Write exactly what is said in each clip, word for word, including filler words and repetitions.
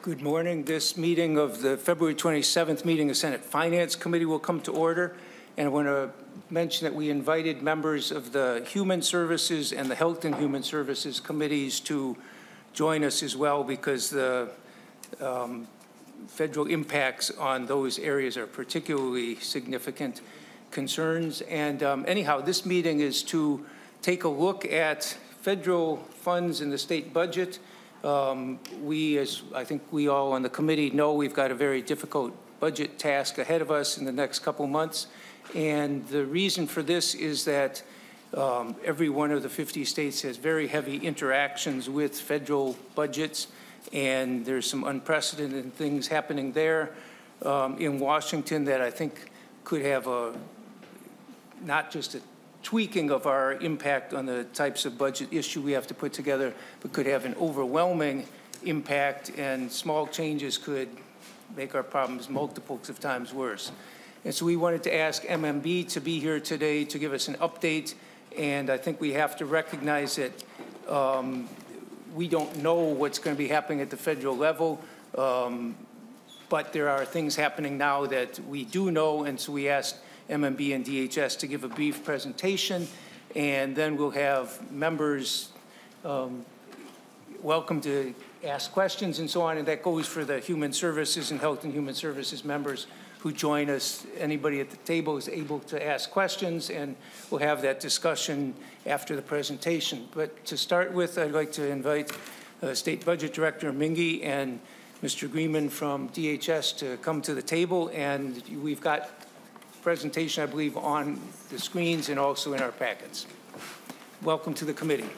Good morning. This meeting of the February twenty-seventh meeting of Senate Finance Committee will come to order. And I want to mention that we invited members of the Human Services and the Health and Human Services committees to join us as well, because the um, federal impacts on those areas are particularly significant concerns. And um, anyhow, this meeting is to take a look at federal funds in the state budget. Um, we, as I think we all on the committee know, we've got a very difficult budget task ahead of us in the next couple months. And the reason for this is that um, every one of the fifty states has very heavy interactions with federal budgets, and there's some unprecedented things happening there um, in Washington that I think could have a, not just a tweaking of our impact on the types of budget issue we have to put together, but could have an overwhelming impact, and small changes could make our problems multiples of times worse. And so we wanted to ask M M B to be here today to give us an update, and I think we have to recognize that um, we don't know what's going to be happening at the federal level, um, but there are things happening now that we do know, and so we asked M M B and D H S to give a brief presentation, and then we'll have members um, welcome to ask questions and so on, and that goes for the Human Services and Health and Human Services members who join us. Anybody at the table is able to ask questions, and we'll have that discussion after the presentation. But to start with, I'd like to invite uh, State Budget Director Mingy and Mister Greenman from D H S to come to the table, and we've got presentation, I believe, on the screens and also in our packets. Welcome to the committee.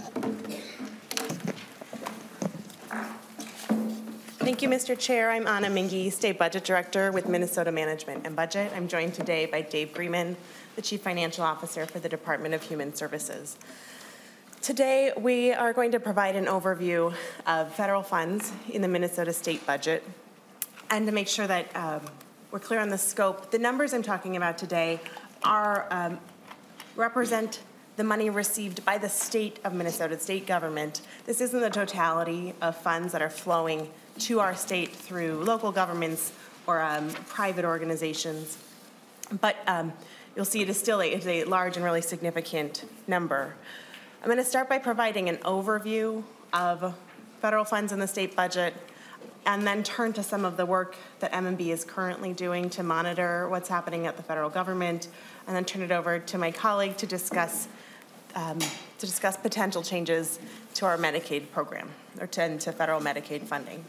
Thank you, Mister Chair. I'm Anna Mingy, State Budget Director with Minnesota Management and Budget. I'm joined today by Dave Greenman, the Chief Financial Officer for the Department of Human Services. Today, we are going to provide an overview of federal funds in the Minnesota state budget, and to make sure that um, we're clear on the scope. The numbers I'm talking about today are um, represent the money received by the state of Minnesota, state government. This isn't the totality of funds that are flowing to our state through local governments or um, private organizations. But um, you'll see it is still a, it's a large and really significant number. I'm going to start by providing an overview of federal funds in the state budget, and then turn to some of the work that M M B is currently doing to monitor what's happening at the federal government, and then turn it over to my colleague to discuss um, to discuss potential changes to our Medicaid program, or to, to federal Medicaid funding.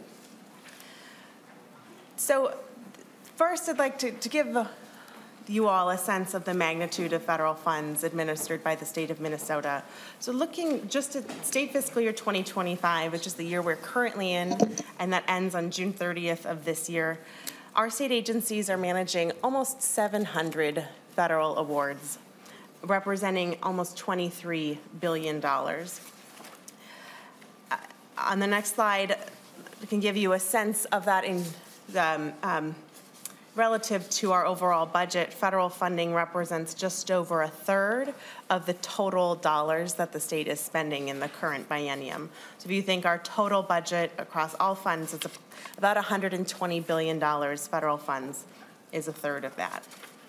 So first, I'd like to, to give you all a sense of the magnitude of federal funds administered by the state of Minnesota. So looking just at state fiscal year twenty twenty-five, which is the year we're currently in, and that ends on June thirtieth of this year, our state agencies are managing almost seven hundred federal awards, representing almost twenty-three billion dollars. Uh, on the next slide, I can give you a sense of that in um, um, relative to our overall budget. Federal funding represents just over a third of the total dollars that the state is spending in the current biennium. So if you think our total budget across all funds is about one hundred twenty billion dollars, federal funds is a third of that.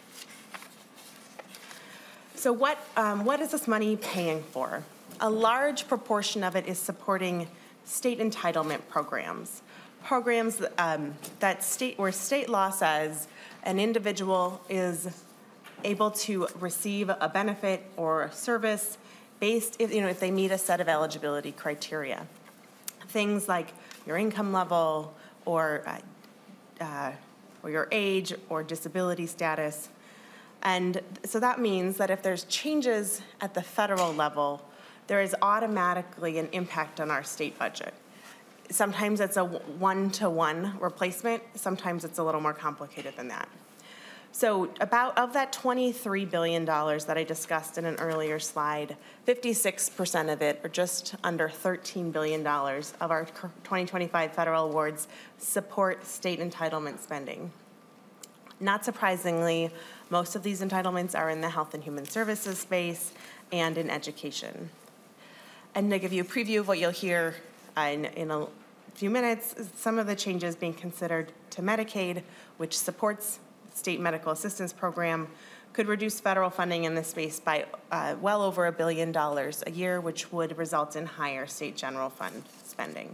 So what, um, what is this money paying for? A large proportion of it is supporting state entitlement programs. Programs um, that state, where state law says an individual is able to receive a benefit or a service based, if, you know, if they meet a set of eligibility criteria. Things like your income level, or uh, uh, or your age, or disability status. And so that means that if there's changes at the federal level, there is automatically an impact on our state budget. Sometimes it's a one-to-one replacement. Sometimes it's a little more complicated than that. So about, of that twenty-three billion dollars that I discussed in an earlier slide, fifty-six percent of it, or just under thirteen billion dollars of our twenty twenty-five federal awards, support state entitlement spending. Not surprisingly, most of these entitlements are in the health and human services space and in education. And to give you a preview of what you'll hear uh, in, in a few minutes, some of the changes being considered to Medicaid, which supports state medical assistance program, could reduce federal funding in this space by uh, well over a billion dollars a year, which would result in higher state general fund spending.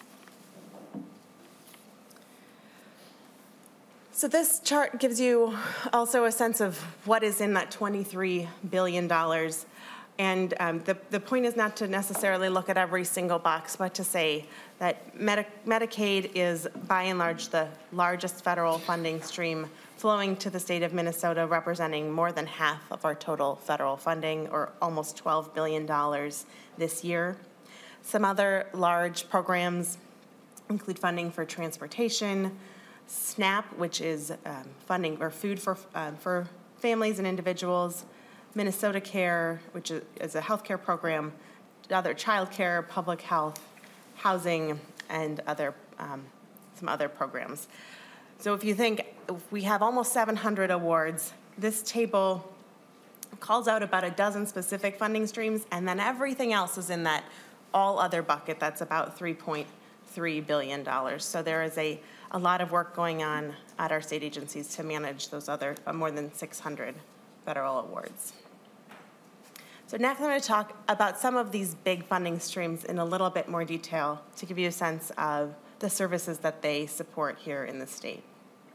So this chart gives you also a sense of what is in that twenty-three billion dollars. And um, the, the point is not to necessarily look at every single box, but to say that Medi Medicaid is by and large the largest federal funding stream flowing to the state of Minnesota, representing more than half of our total federal funding, or almost twelve billion dollars this year. Some other large programs include funding for transportation, SNAP, which is um, funding or food for, uh, for families and individuals, Minnesota Care, which is a healthcare program, other child care, public health, housing, and other um, some other programs. So if you think we have almost seven hundred awards, this table calls out about a dozen specific funding streams, and then everything else is in that all other bucket. That's about three point three billion dollars. So there is a, a lot of work going on at our state agencies to manage those other uh, more than six hundred federal awards. So next I'm going to talk about some of these big funding streams in a little bit more detail to give you a sense of the services that they support here in the state.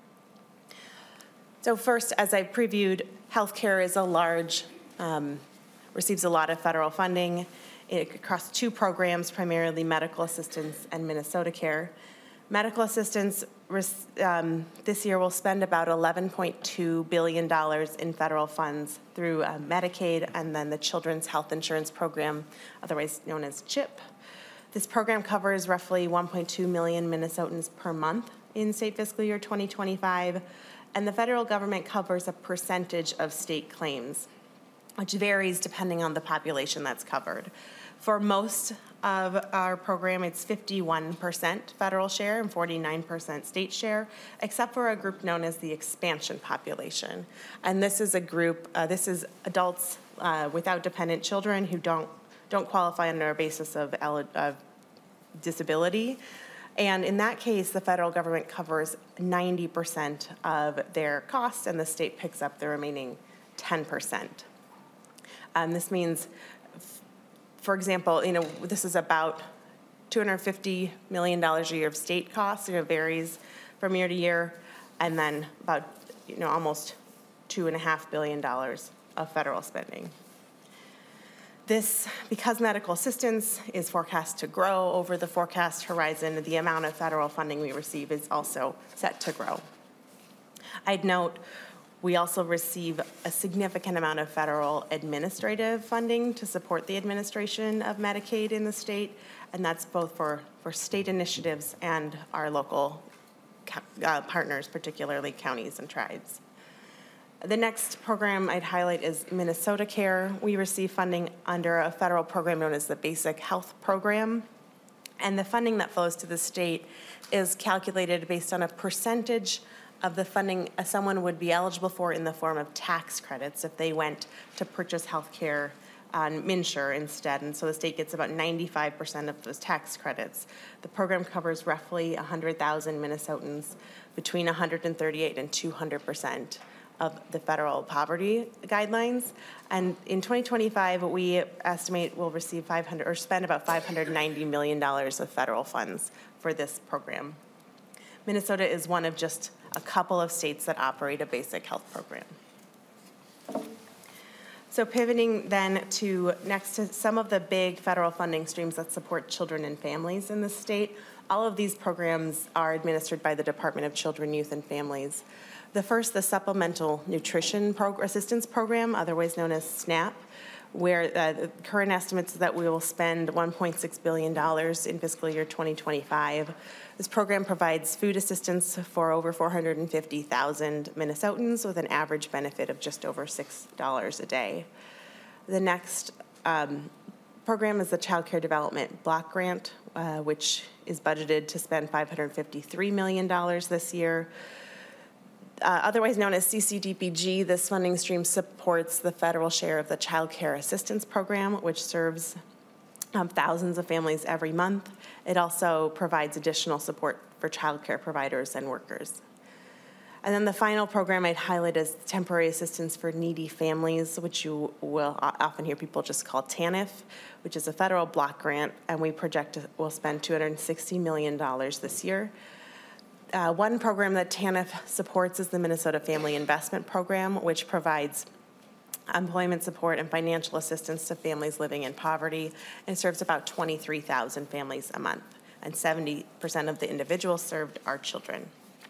So first, as I previewed, healthcare is a large, um, receives a lot of federal funding across two programs, primarily medical assistance and Minnesota Care. Medical assistance um, this year will spend about eleven point two billion dollars in federal funds through uh, Medicaid and then the Children's Health Insurance Program, otherwise known as CHIP. This program covers roughly one point two million Minnesotans per month in state fiscal year twenty twenty-five, and the federal government covers a percentage of state claims, which varies depending on the population that's covered. For most of our program, it's fifty-one percent federal share and forty-nine percent state share, except for a group known as the expansion population. And this is a group, uh, this is adults uh, without dependent children who don't, don't qualify under a basis of, of disability. And in that case, the federal government covers ninety percent of their costs, and the state picks up the remaining ten percent. Um, this means, for example, you know, this is about two hundred fifty million dollars a year of state costs. It varies from year to year, and then about, you know, almost two and a half billion dollars of federal spending. This, because medical assistance is forecast to grow over the forecast horizon, the amount of federal funding we receive is also set to grow. I'd note we also receive a significant amount of federal administrative funding to support the administration of Medicaid in the state, and that's both for, for state initiatives and our local uh, partners, particularly counties and tribes. The next program I'd highlight is Minnesota Care. We receive funding under a federal program known as the Basic Health Program, and the funding that flows to the state is calculated based on a percentage of the funding someone would be eligible for in the form of tax credits if they went to purchase health care on MNsure instead. And so the state gets about ninety-five percent of those tax credits. The program covers roughly one hundred thousand Minnesotans between one hundred thirty-eight and two hundred percent of the federal poverty guidelines. And in twenty twenty-five, we estimate we'll receive five hundred or spend about five hundred ninety million dollars of federal funds for this program. Minnesota is one of just a couple of states that operate a basic health program. So pivoting then to next to some of the big federal funding streams that support children and families in the state. All of these programs are administered by the Department of Children, Youth, and Families. The first, the Supplemental Nutrition Prog- Assistance Program, otherwise known as SNAP, where uh, the current estimates that we will spend one point six billion dollars in fiscal year twenty twenty-five. This program provides food assistance for over four hundred fifty thousand Minnesotans with an average benefit of just over six dollars a day. The next um, program is the Child Care Development Block Grant, uh, which is budgeted to spend five hundred fifty-three million dollars this year. Uh, otherwise known as C C D P G, this funding stream supports the federal share of the Child Care Assistance Program, which serves um, thousands of families every month. It also provides additional support for childcare providers and workers. And then the final program I'd highlight is Temporary Assistance for Needy Families, which you will often hear people just call TANF, which is a federal block grant, and we project we'll spend two hundred sixty million dollars this year. Uh, one program that TANF supports is the Minnesota Family Investment Program, which provides employment support and financial assistance to families living in poverty, and serves about twenty-three thousand families a month, and seventy percent of the individuals served are children.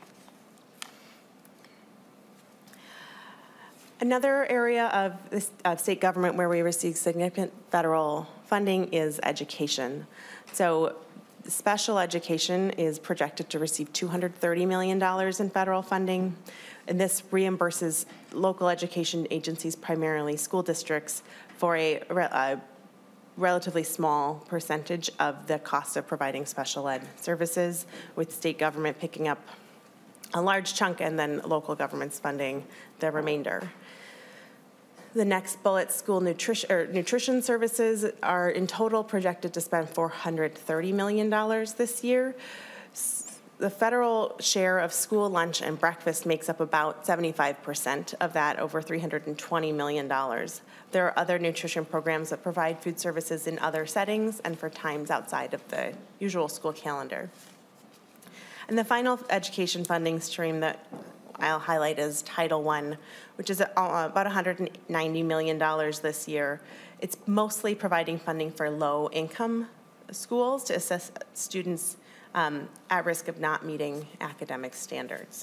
Another area of, this, of state government where we receive significant federal funding is education. So special education is projected to receive two hundred thirty million dollars in federal funding, and this reimburses local education agencies, primarily school districts, for a, a relatively small percentage of the cost of providing special ed services, with state government picking up a large chunk and then local governments funding the remainder. The next bullet, school nutrition, or nutrition services, are in total projected to spend four hundred thirty million dollars this year. The federal share of school lunch and breakfast makes up about seventy-five percent of that, over three hundred twenty million dollars. There are other nutrition programs that provide food services in other settings and for times outside of the usual school calendar. And the final education funding stream that I'll highlight is Title one, which is about one hundred ninety million dollars this year. It's mostly providing funding for low-income schools to assess students um, at risk of not meeting academic standards.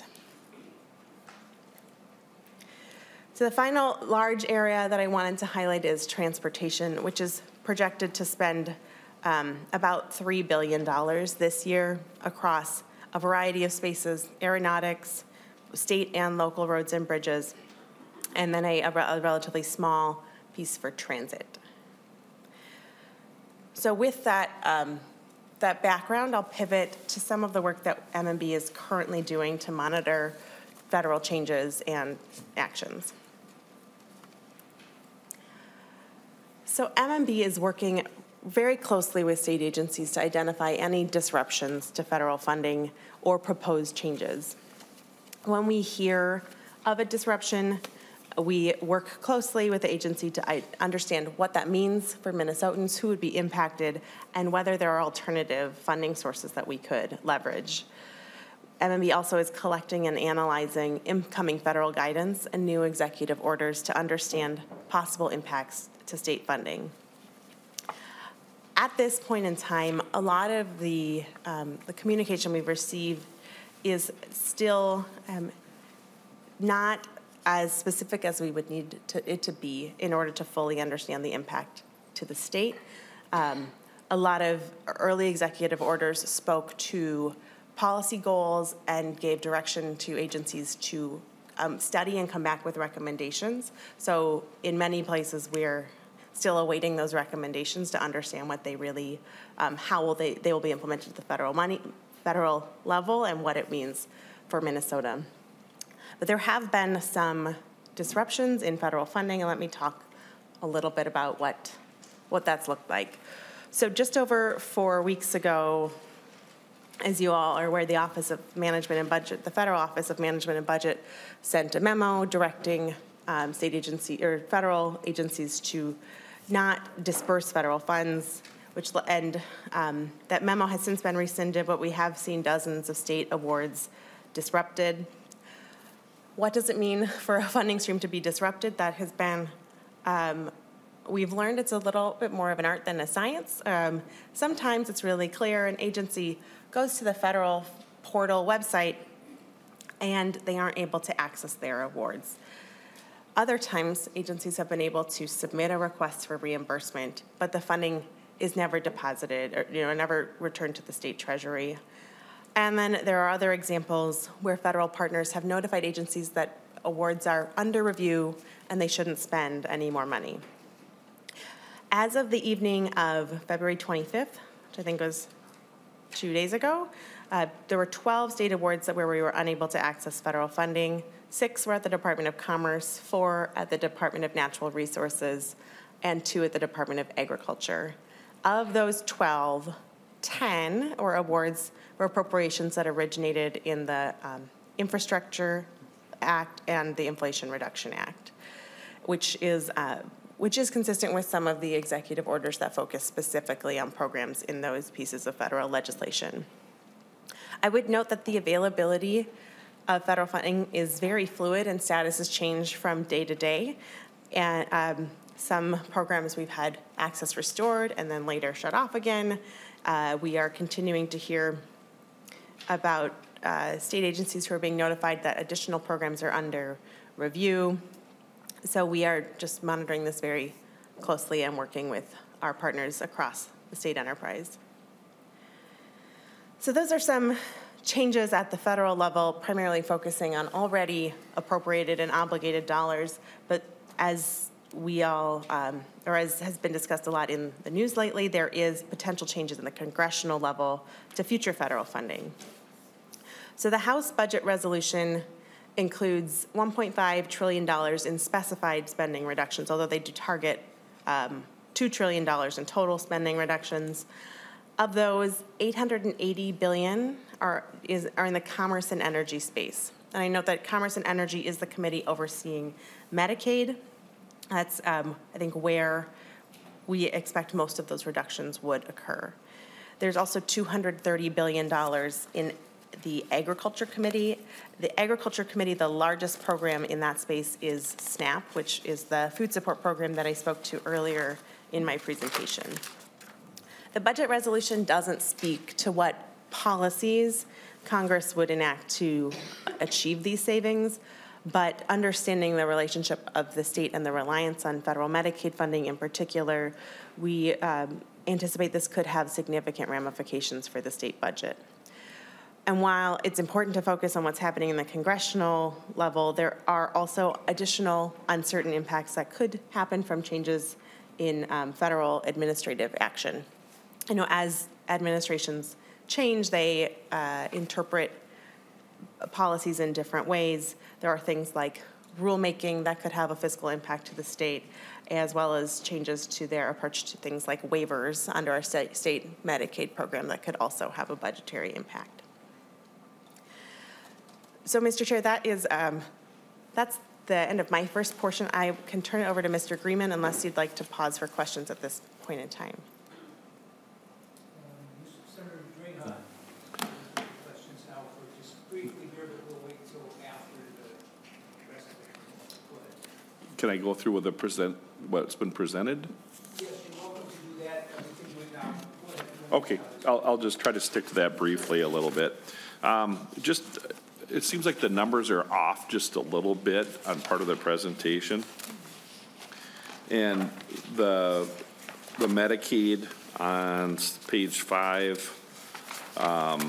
So the final large area that I wanted to highlight is transportation, which is projected to spend um, about three billion dollars this year across a variety of spaces: aeronautics, state and local roads and bridges, and then a, a, a relatively small piece for transit. So with that, um, that background, I'll pivot to some of the work that M M B is currently doing to monitor federal changes and actions. So M M B is working very closely with state agencies to identify any disruptions to federal funding or proposed changes. When we hear of a disruption, we work closely with the agency to understand what that means for Minnesotans, who would be impacted, and whether there are alternative funding sources that we could leverage. M M B also is collecting and analyzing incoming federal guidance and new executive orders to understand possible impacts to state funding. At this point in time, a lot of the, um, the communication we've received is still um, not as specific as we would need to, it to be in order to fully understand the impact to the state. Um, a lot of early executive orders spoke to policy goals and gave direction to agencies to um, study and come back with recommendations. So in many places, we're still awaiting those recommendations to understand what they really, um, how will they, they will be implemented at the federal money, federal level, and what it means for Minnesota. But there have been some disruptions in federal funding, and let me talk a little bit about what, what that's looked like. So just over four weeks ago, as you all are aware, the Office of Management and Budget, the Federal Office of Management and Budget, sent a memo directing um, state agency or federal agencies to not disperse federal funds, which and um, that memo has since been rescinded, but we have seen dozens of state awards disrupted. What does it mean for a funding stream to be disrupted? That has been, um, we've learned it's a little bit more of an art than a science. Um, sometimes it's really clear. An agency goes to the federal portal website and they aren't able to access their awards. Other times, agencies have been able to submit a request for reimbursement, but the funding is never deposited or you know never returned to the state treasury. And then there are other examples where federal partners have notified agencies that awards are under review and they shouldn't spend any more money. As of the evening of February twenty-fifth, which I think was two days ago, uh, there were twelve state awards that where we were unable to access federal funding. Six were at the Department of Commerce, four at the Department of Natural Resources, and two at the Department of Agriculture. Of those twelve, ten were awards or appropriations that originated in the um, Infrastructure Act and the Inflation Reduction Act, which is uh, which is consistent with some of the executive orders that focus specifically on programs in those pieces of federal legislation. I would note that the availability of federal funding is very fluid and status has changed from day to day. And um, some programs we've had access restored and then later shut off again. Uh, we are continuing to hear about uh, state agencies who are being notified that additional programs are under review. So we are just monitoring this very closely and working with our partners across the state enterprise. So those are some changes at the federal level, primarily focusing on already appropriated and obligated dollars. But as we all, um, or as has been discussed a lot in the news lately, there is potential changes in the congressional level to future federal funding. So the House budget resolution includes one point five trillion dollars in specified spending reductions, although they do target um, two trillion dollars in total spending reductions. Of those, eight hundred eighty billion dollars are, is, are in the commerce and energy space. And I note that Commerce and Energy is the committee overseeing Medicaid. That's, um, I think, where we expect most of those reductions would occur. There's also two hundred thirty billion dollars in the Agriculture Committee. The Agriculture Committee, the largest program in that space is SNAP, which is the food support program that I spoke to earlier in my presentation. The budget resolution doesn't speak to what policies Congress would enact to achieve these savings, but understanding the relationship of the state and the reliance on federal Medicaid funding in particular, we um, anticipate this could have significant ramifications for the state budget. And while it's important to focus on what's happening in the congressional level, there are also additional uncertain impacts that could happen from changes in um, federal administrative action. You know, as administrations change, they uh, interpret policies in different ways. There are things like rulemaking that could have a fiscal impact to the state, as well as changes to their approach to things like waivers under our state, state Medicaid program that could also have a budgetary impact. So, Mister Chair, that is um, that's the end of my first portion. I can turn it over to Mister Greenman unless you'd like to pause for questions at this point in time. Senator Drahan, questions now for just briefly here, but we'll wait until after the rest of it. Go ahead. Can I go through with the present what's been presented? Yes, you're welcome to do that. Everything went down. Go ahead. Okay, I'll, I'll just try to stick to that briefly a little bit. Um, just, it seems like the numbers are off just a little bit on part of the presentation. And the, the Medicaid on page five, um,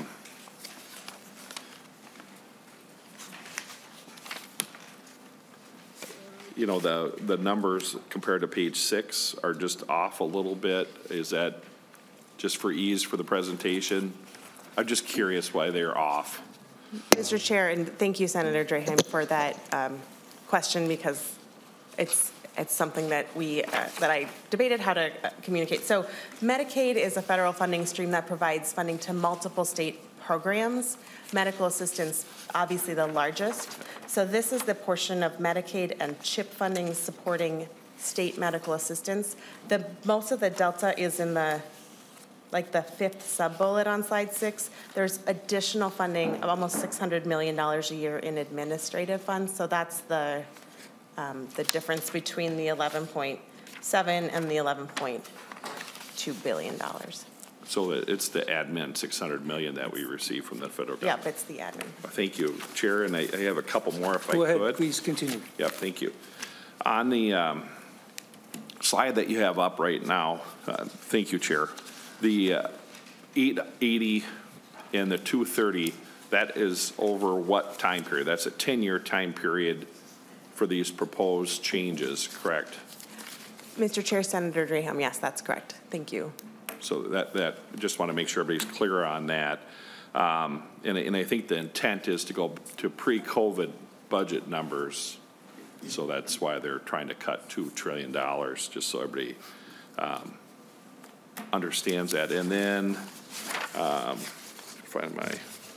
you know, the, the numbers compared to page six are just off a little bit. Is that just for ease for the presentation? I'm just curious why they're off. Mister Chair, and thank you, Senator Drahan, for that um, question, because it's it's something that we uh, that I debated how to uh, communicate. So, Medicaid is a federal funding stream that provides funding to multiple state programs. Medical assistance, obviously the largest. So, this is the portion of Medicaid and CHIP funding supporting state medical assistance. The most of the delta is in the like the fifth sub-bullet on slide six. There's additional funding of almost six hundred million dollars a year in administrative funds. So that's the, um, the difference between the eleven point seven and the eleven point two billion dollars. So it's the admin six hundred million that we receive from the federal government. Yep, it's the admin. Thank you, Chair, and I, I have a couple more if Go I ahead, could. please continue. Yep, thank you. On the um, slide that you have up right now, uh, thank you, Chair. The uh, eight eighty and the two thirty, that is over what time period? That's a ten-year time period for these proposed changes, correct? Mister Chair, Senator Drahan, yes, that's correct. Thank you. So that, that just want to make sure everybody's clear on that. Um, and, and I think the intent is to go to pre-COVID budget numbers. So that's why they're trying to cut two trillion dollars, just so everybody um, understands that. And then, um, find my,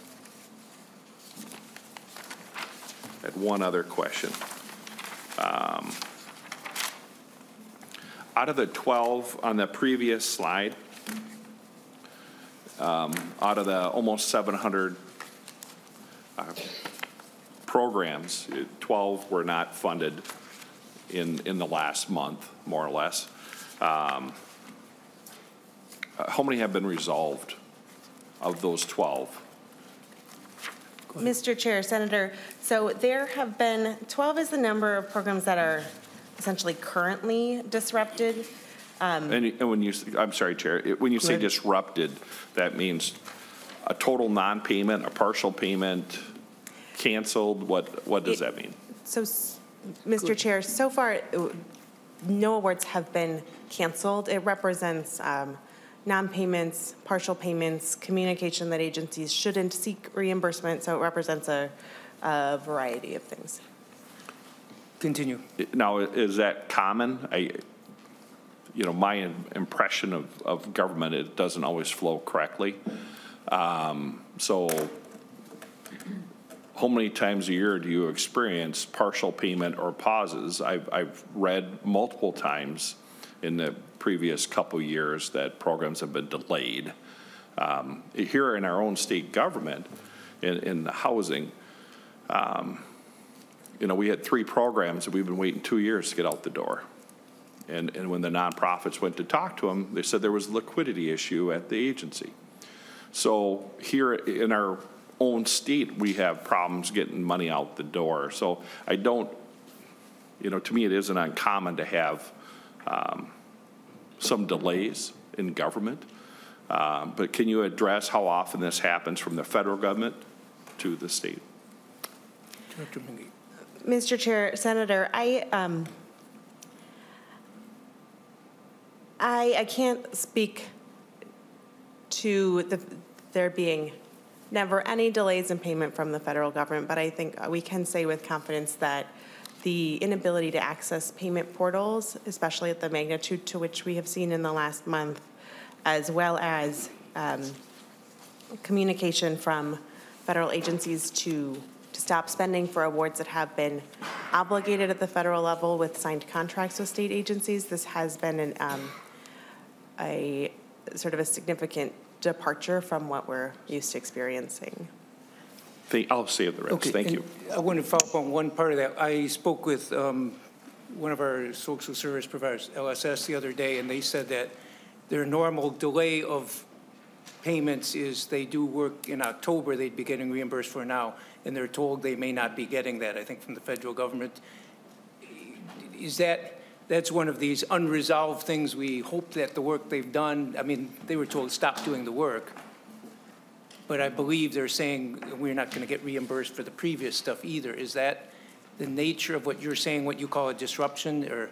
I had one other question. Um, out of the twelve on the previous slide, um, out of the almost seven hundred uh, programs, twelve were not funded in, in the last month, more or less. Um, how many have been resolved of those twelve? Mister Chair, Senator, so there have been, twelve is the number of programs that are essentially currently disrupted. Um, And, and when you, I'm sorry, Chair, it- when you say ahead. disrupted, that means a total non-payment, a partial payment, canceled, what, what does It- that mean? So, s- Mister Chair, so far, uh, no awards have been canceled. It represents um, non-payments, partial payments, communication that agencies shouldn't seek reimbursement, so it represents a, a variety of things. Continue. Now, is that common? I, you know, my im- impression of, of government, it doesn't always flow correctly. Um, So how many times a year do you experience partial payment or pauses? I've, I've read multiple times in the previous couple years that programs have been delayed. Um, Here in our own state government, in, in the housing, um, you know, we had three programs that we've been waiting two years to get out the door. And, and when the nonprofits went to talk to them, they said there was a liquidity issue at the agency. So here in our own state, we have problems getting money out the door. So I don't, you know, to me, it isn't uncommon to have um, some delays in government. Uh, But can you address how often this happens from the federal government to the state? Director Mingy. Mister Chair, Senator, I, um, I, I can't speak to the, there being never any delays in payment from the federal government, but I think we can say with confidence that the inability to access payment portals, especially at the magnitude to which we have seen in the last month, as well as um, communication from federal agencies to, to stop spending for awards that have been obligated at the federal level with signed contracts with state agencies. This has been an, um, a sort of a significant departure from what we're used to experiencing. Thank- I'll save the rest. Okay, Thank and you. I want to follow up on one part of that. I spoke with um, one of our social service providers, L S S, the other day, and they said that their normal delay of payments is they do work in October, they'd be getting reimbursed for now, and they're told they may not be getting that, I think, from the federal government. Is that, that's one of these unresolved things? We hope that the work they've done, I mean, they were told stop doing the work, but I believe they're saying we're not going to get reimbursed for the previous stuff either. Is that the nature of what you're saying, what you call a disruption, or?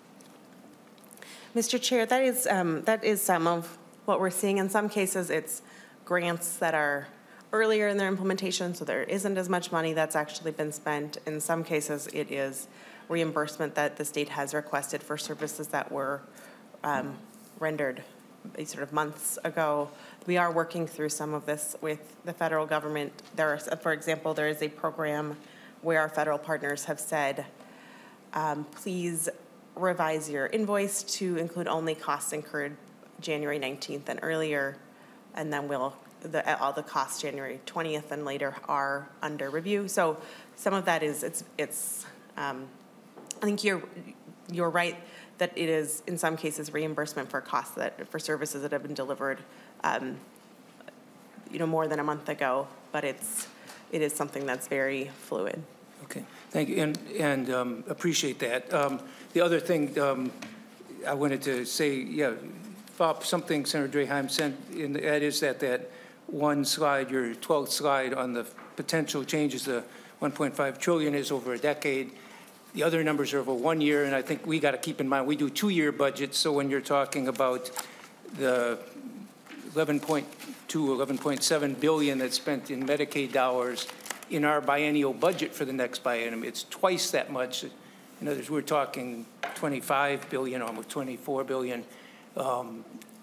Mister Chair, that is, um, that is some of what we're seeing. In some cases, it's grants that are earlier in their implementation, so there isn't as much money that's actually been spent. In some cases, it is reimbursement that the state has requested for services that were um, rendered sort of months ago. We are working through some of this with the federal government. There are, for example, there is a program where our federal partners have said, um, please revise your invoice to include only costs incurred January nineteenth and earlier, and then we'll, the, all the costs January twentieth and later are under review. So some of that is, it's, it's um, I think you're, you're right that it is in some cases reimbursement for costs that, for services that have been delivered, um, you know, more than a month ago, but it's, it is something that's very fluid. Okay, thank you, and, and um, appreciate that. Um, The other thing um, I wanted to say, yeah, follow up something Senator Draheim sent, and that is that that one slide, your twelfth slide on the potential changes, the one point five trillion is over a decade. The other numbers are over one year, and I think we got to keep in mind, we do two-year budgets, so when you're talking about the eleven point two, eleven point seven billion that's spent in Medicaid dollars in our biennial budget for the next biennium, it's twice that much. In other words, we're talking twenty-five billion, almost twenty-four billion. Um,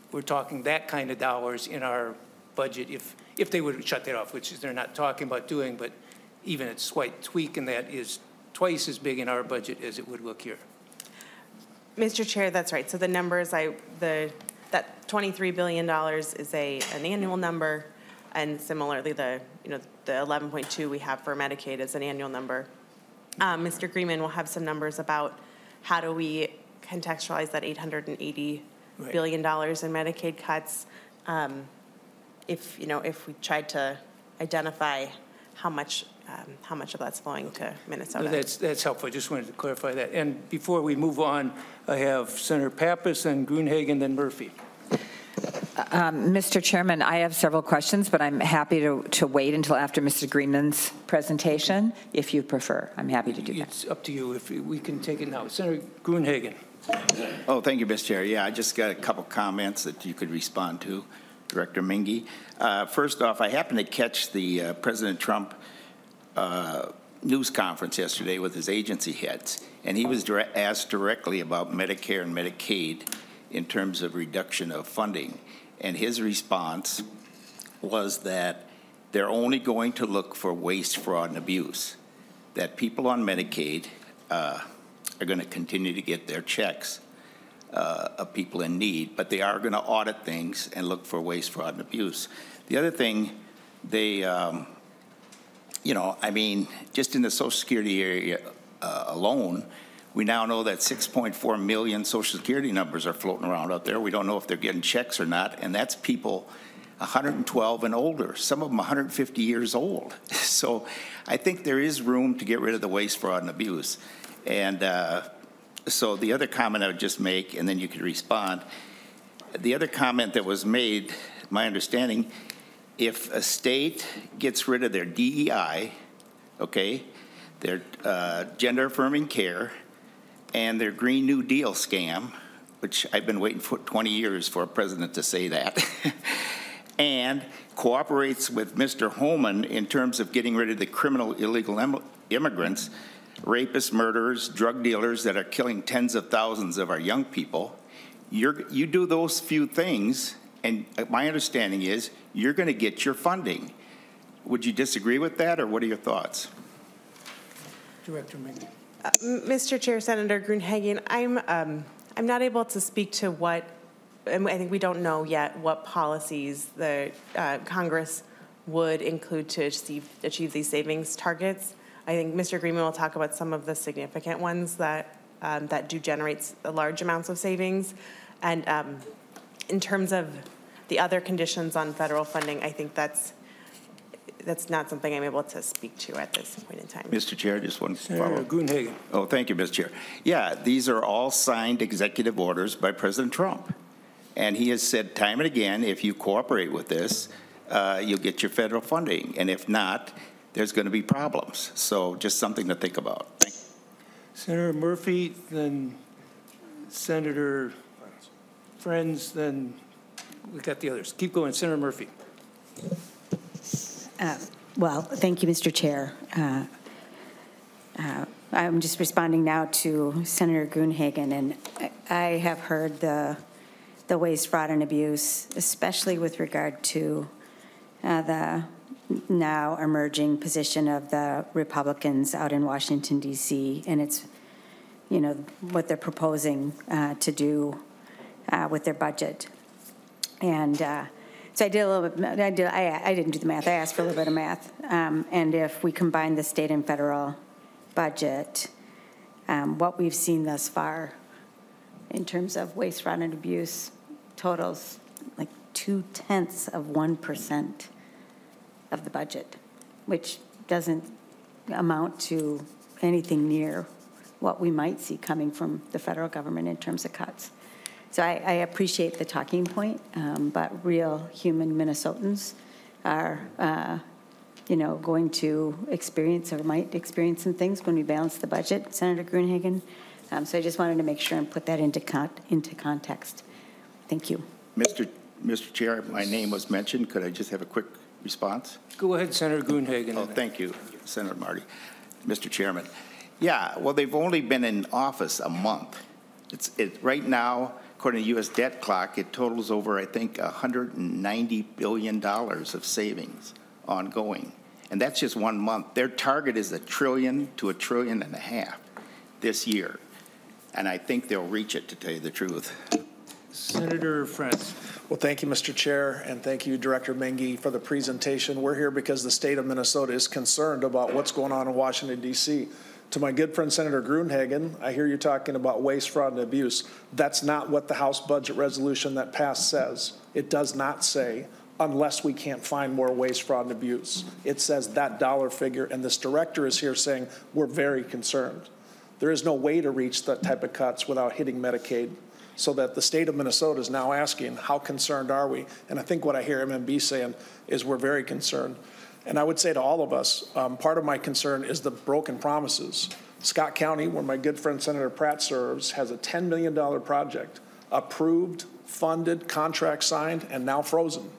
we're talking that kind of dollars in our budget if, if they would shut that off, which is they're not talking about doing, but even a slight tweak in that is twice as big in our budget as it would look here. Mister Chair, that's right. So the numbers, I, the, that twenty-three billion dollars is a, an annual number, and similarly, the, you know, the eleven point two we have for Medicaid is an annual number. Um, Mister Greenman will have some numbers about how do we contextualize that eight hundred eighty Right. billion dollars in Medicaid cuts. Um, if, you know, if we tried to identify how much, um, how much of that's flowing to Minnesota. No, That's, that's helpful. I just wanted to clarify that. And before we move on, I have Senator Pappas, then Gruenhagen, then Murphy. Um, Mister Chairman, I have several questions, but I'm happy to, to wait until after Mister Greenman's presentation, if you prefer. I'm happy to do that. It's up to you if we can take it now. Senator Gruenhagen. Oh, thank you, Mister Chair. Yeah, I just got a couple comments that you could respond to, Director Mingy. Uh, first off, I happened to catch the uh, President Trump uh, news conference yesterday with his agency heads, and he was dire- asked directly about Medicare and Medicaid in terms of reduction of funding. And his response was that they're only going to look for waste, fraud, and abuse, that people on Medicaid uh, are going to continue to get their checks uh, of people in need, but they are going to audit things and look for waste, fraud, and abuse. The other thing, they, um, you know, I mean, just in the Social Security area uh, alone, we now know that six point four million Social Security numbers are floating around out there. We don't know if they're getting checks or not, and that's people one hundred twelve and older, some of them one hundred fifty years old. So I think there is room to get rid of the waste, fraud, and abuse. And uh, so the other comment I would just make, and then you could respond, the other comment that was made, my understanding, if a state gets rid of their D E I, okay, their uh, gender-affirming care, and their Green New Deal scam, which I've been waiting for twenty years for a president to say that, and cooperates with Mister Holman in terms of getting rid of the criminal illegal im- immigrants, rapists, murderers, drug dealers that are killing tens of thousands of our young people. You're, you do those few things, and my understanding is you're going to get your funding. Would you disagree with that, or what are your thoughts? Director Mingy. Uh, Mister Chair, Senator Gruenhagen, I'm um, I'm not able to speak to what, and I think we don't know yet what policies the uh, Congress would include to achieve, achieve these savings targets. I think Mister Greenman will talk about some of the significant ones that um, that do generate large amounts of savings. And um, in terms of the other conditions on federal funding, I think that's that's not something I'm able to speak to at this point in time. Mister Chair, just one Senator follow-up. Gruenhagen. Oh, thank you, Mister Chair. Yeah, these are all signed executive orders by President Trump. And he has said time and again, if you cooperate with this, uh, you'll get your federal funding. And if not, there's going to be problems. So just something to think about. Thank you. Senator Murphy, then Senator Friends, then we got the others. Keep going, Senator Murphy. Uh, well, thank you, Mister Chair. Uh, uh, I'm just responding now to Senator Gruenhagen, and I, I have heard the the waste, fraud, and abuse, especially with regard to uh, the now emerging position of the Republicans out in Washington, D C, and it's, you know, what they're proposing uh, to do uh, with their budget. And uh, so I did a little bit, I, did, I, I didn't do the math, I asked for a little bit of math. Um, and if we combine the state and federal budget, um, what we've seen thus far in terms of waste, fraud, and abuse totals like two-tenths of one percent of the budget, which doesn't amount to anything near what we might see coming from the federal government in terms of cuts. So I, I appreciate the talking point, um, but real human Minnesotans are, uh, you know, going to experience or might experience some things when we balance the budget, Senator Gruenhagen. Um, so I just wanted to make sure and put that into con- into context. Thank you. Mister Mister Chair, my name was mentioned. Could I just have a quick response? Go ahead, Senator Gruenhagen. Oh, thank you, Senator Marty. Mister Chairman. Yeah, well, they've only been in office a month. It's it, right now, according to U S Debt Clock, it totals over, I think, one hundred ninety billion dollars of savings ongoing. And that's just one month. Their target is a trillion to a trillion and a half this year. And I think they'll reach it, to tell you the truth. Senator Friends. Well, thank you, Mister Chair, and thank you, Director Mengy, for the presentation. We're here because the state of Minnesota is concerned about what's going on in Washington, D C To my good friend, Senator Gruenhagen, I hear you talking about waste, fraud, and abuse. That's not what the House budget resolution that passed says. It does not say, unless we can't find more waste, fraud, and abuse. It says that dollar figure, and this director is here saying we're very concerned. There is no way to reach that type of cuts without hitting Medicaid, so that the state of Minnesota is now asking, how concerned are we? And I think what I hear M M B saying is we're very concerned. And I would say to all of us, um, part of my concern is the broken promises. Scott County, where my good friend Senator Pratt serves, has a ten million dollar project approved, funded, contract signed, and now frozen.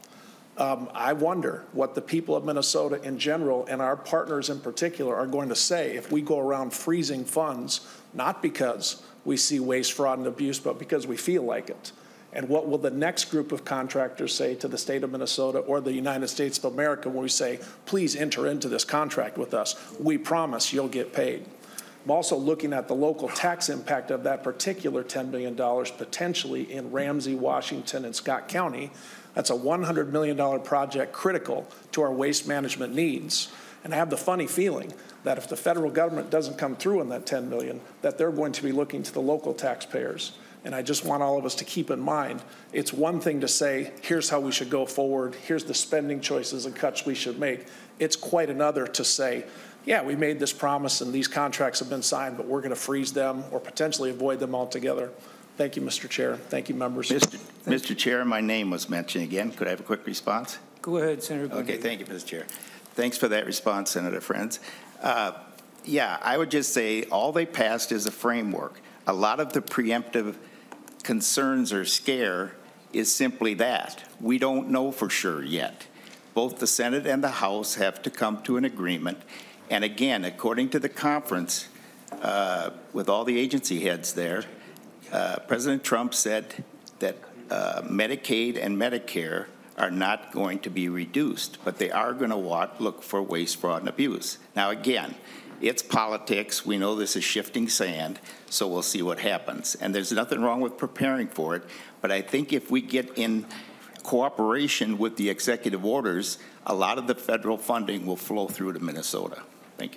Um, I wonder what the people of Minnesota in general and our partners in particular are going to say if we go around freezing funds, not because we see waste, fraud, and abuse, but because we feel like it. And what will the next group of contractors say to the state of Minnesota or the United States of America when we say, please enter into this contract with us? We promise you'll get paid. I'm also looking at the local tax impact of that particular ten million dollars potentially in Ramsey, Washington, and Scott County. That's a one hundred million dollar project critical to our waste management needs. And I have the funny feeling that if the federal government doesn't come through on that ten million dollars, that they're going to be looking to the local taxpayers. And I just want all of us to keep in mind, it's one thing to say, here's how we should go forward, here's the spending choices and cuts we should make. It's quite another to say, yeah, we made this promise and these contracts have been signed, but we're going to freeze them or potentially avoid them altogether. Thank you, Mister Chair. Thank you, members. Mister Mister Chair, my name was mentioned again. Could I have a quick response? Go ahead, Senator. Okay, thank you, Mister Chair. Thanks for that response, Senator Friends. Uh, yeah, I would just say all they passed is a framework. A lot of the preemptive concerns or scare is simply that. We don't know for sure yet. Both the Senate and the House have to come to an agreement. And again, according to the conference, uh, with all the agency heads there, uh, President Trump said that uh, Medicaid and Medicare are not going to be reduced, but they are going to look for waste, fraud, and abuse. Now, again, it's politics. We know this is shifting sand, so we'll see what happens. And there's nothing wrong with preparing for it, but I think if we get in cooperation with the executive orders, a lot of the federal funding will flow through to Minnesota. Thank you.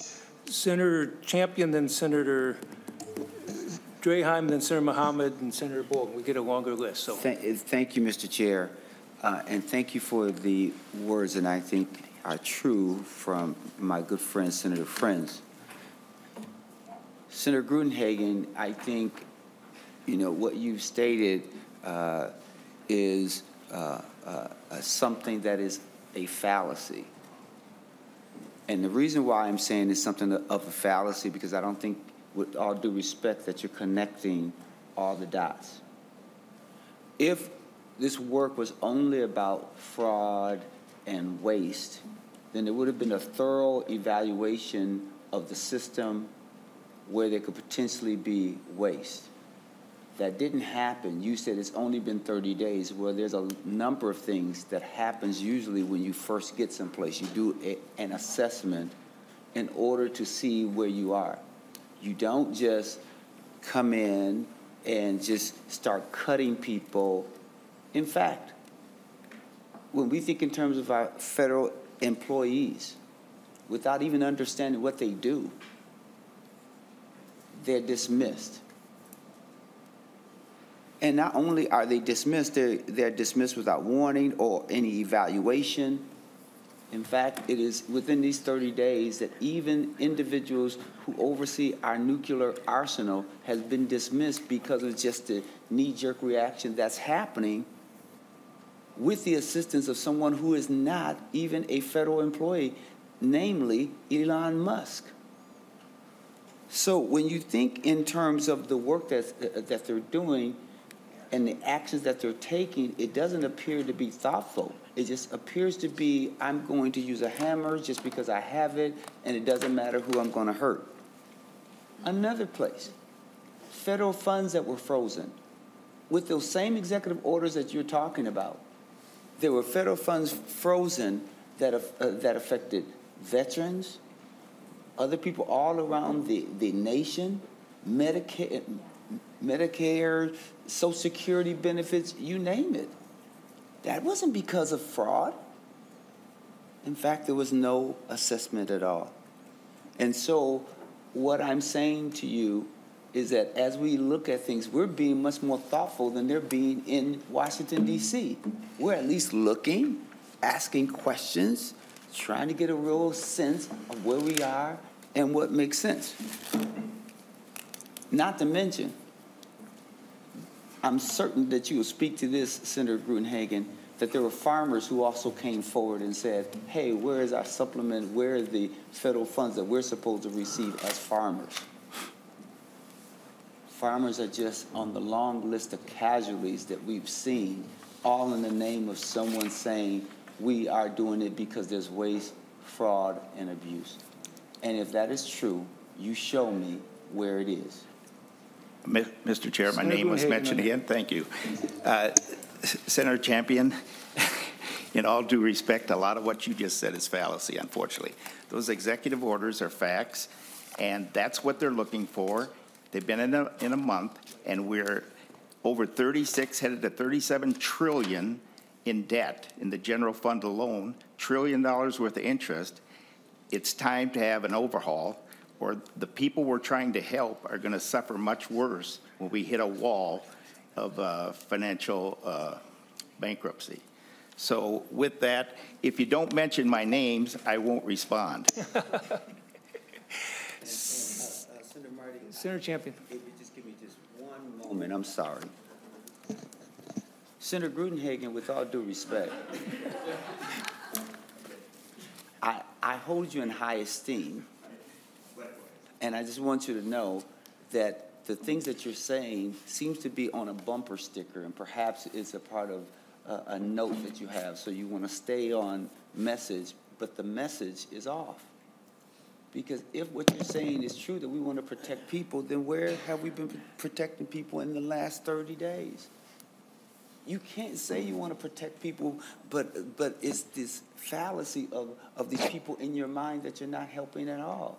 Senator Champion, then Senator Draheim, then Senator Mohammed, and Senator Bolden. We get a longer list. So Thank, thank you, Mister Chair, uh, and thank you for the words, and I think are true from my good friend, Senator Friends. Senator Gruenhagen, I think, you know, what you've stated uh, is uh, uh, uh, something that is a fallacy. And the reason why I'm saying it's something of a fallacy, because I don't think, with all due respect, that you're connecting all the dots. If this work was only about fraud and waste, then there would have been a thorough evaluation of the system where there could potentially be waste. That didn't happen. You said it's only been thirty days. Well, there's a number of things that happens usually when you first get someplace. You do a, an assessment in order to see where you are. You don't just come in and just start cutting people. In fact, when we think in terms of our federal employees, without even understanding what they do, they're dismissed. And not only are they dismissed, they're, they're dismissed without warning or any evaluation. In fact, it is within these thirty days that even individuals who oversee our nuclear arsenal has been dismissed because of just the knee-jerk reaction that's happening with the assistance of someone who is not even a federal employee, namely Elon Musk. So when you think in terms of the work that's, uh, that they're doing and the actions that they're taking, it doesn't appear to be thoughtful. It just appears to be, I'm going to use a hammer just because I have it, and it doesn't matter who I'm going to hurt. Another place, federal funds that were frozen. with those same executive orders that you're talking about, there were federal funds frozen that, uh, that affected veterans, other people all around the, the nation, Medicare, Medicare, Social Security benefits, you name it. That wasn't because of fraud. In fact, there was no assessment at all. And so what I'm saying to you is that as we look at things, we're being much more thoughtful than they're being in Washington, D C We're at least looking, asking questions, trying to get a real sense of where we are and what makes sense. Not to mention, I'm certain that you will speak to this, Senator Gruenhagen, that there were farmers who also came forward and said, hey, where is our supplement? Where are the federal funds that we're supposed to receive as farmers? Farmers are just on the long list of casualties that we've seen, all in the name of someone saying we are doing it because there's waste, fraud, and abuse. And if that is true, you show me where it is. Mister Chair, my Senator name was Gruenhagen, mentioned again. Thank you. Uh, Senator Champion, in all due respect, a lot of what you just said is fallacy, unfortunately. Those executive orders are facts, and that's what they're looking for. They've been in a, in a month, and we're over thirty-six, headed to thirty-seven trillion in debt in the general fund alone, trillion dollars worth of interest. It's time to have an overhaul, or the people we're trying to help are going to suffer much worse when we hit a wall of uh, financial uh, bankruptcy. So with that, if you don't mention my names, I won't respond. Senator Champion. If you just give me just one moment, I'm sorry. Senator Gruenhagen, with all due respect, I, I hold you in high esteem, and I just want you to know that the things that you're saying seems to be on a bumper sticker, and perhaps it's a part of uh, a note that you have, so you want to stay on message, but the message is off. Because if what you're saying is true, that we want to protect people, then where have we been protecting people in the last thirty days? You can't say you want to protect people, but but it's this fallacy of, of these people in your mind that you're not helping at all.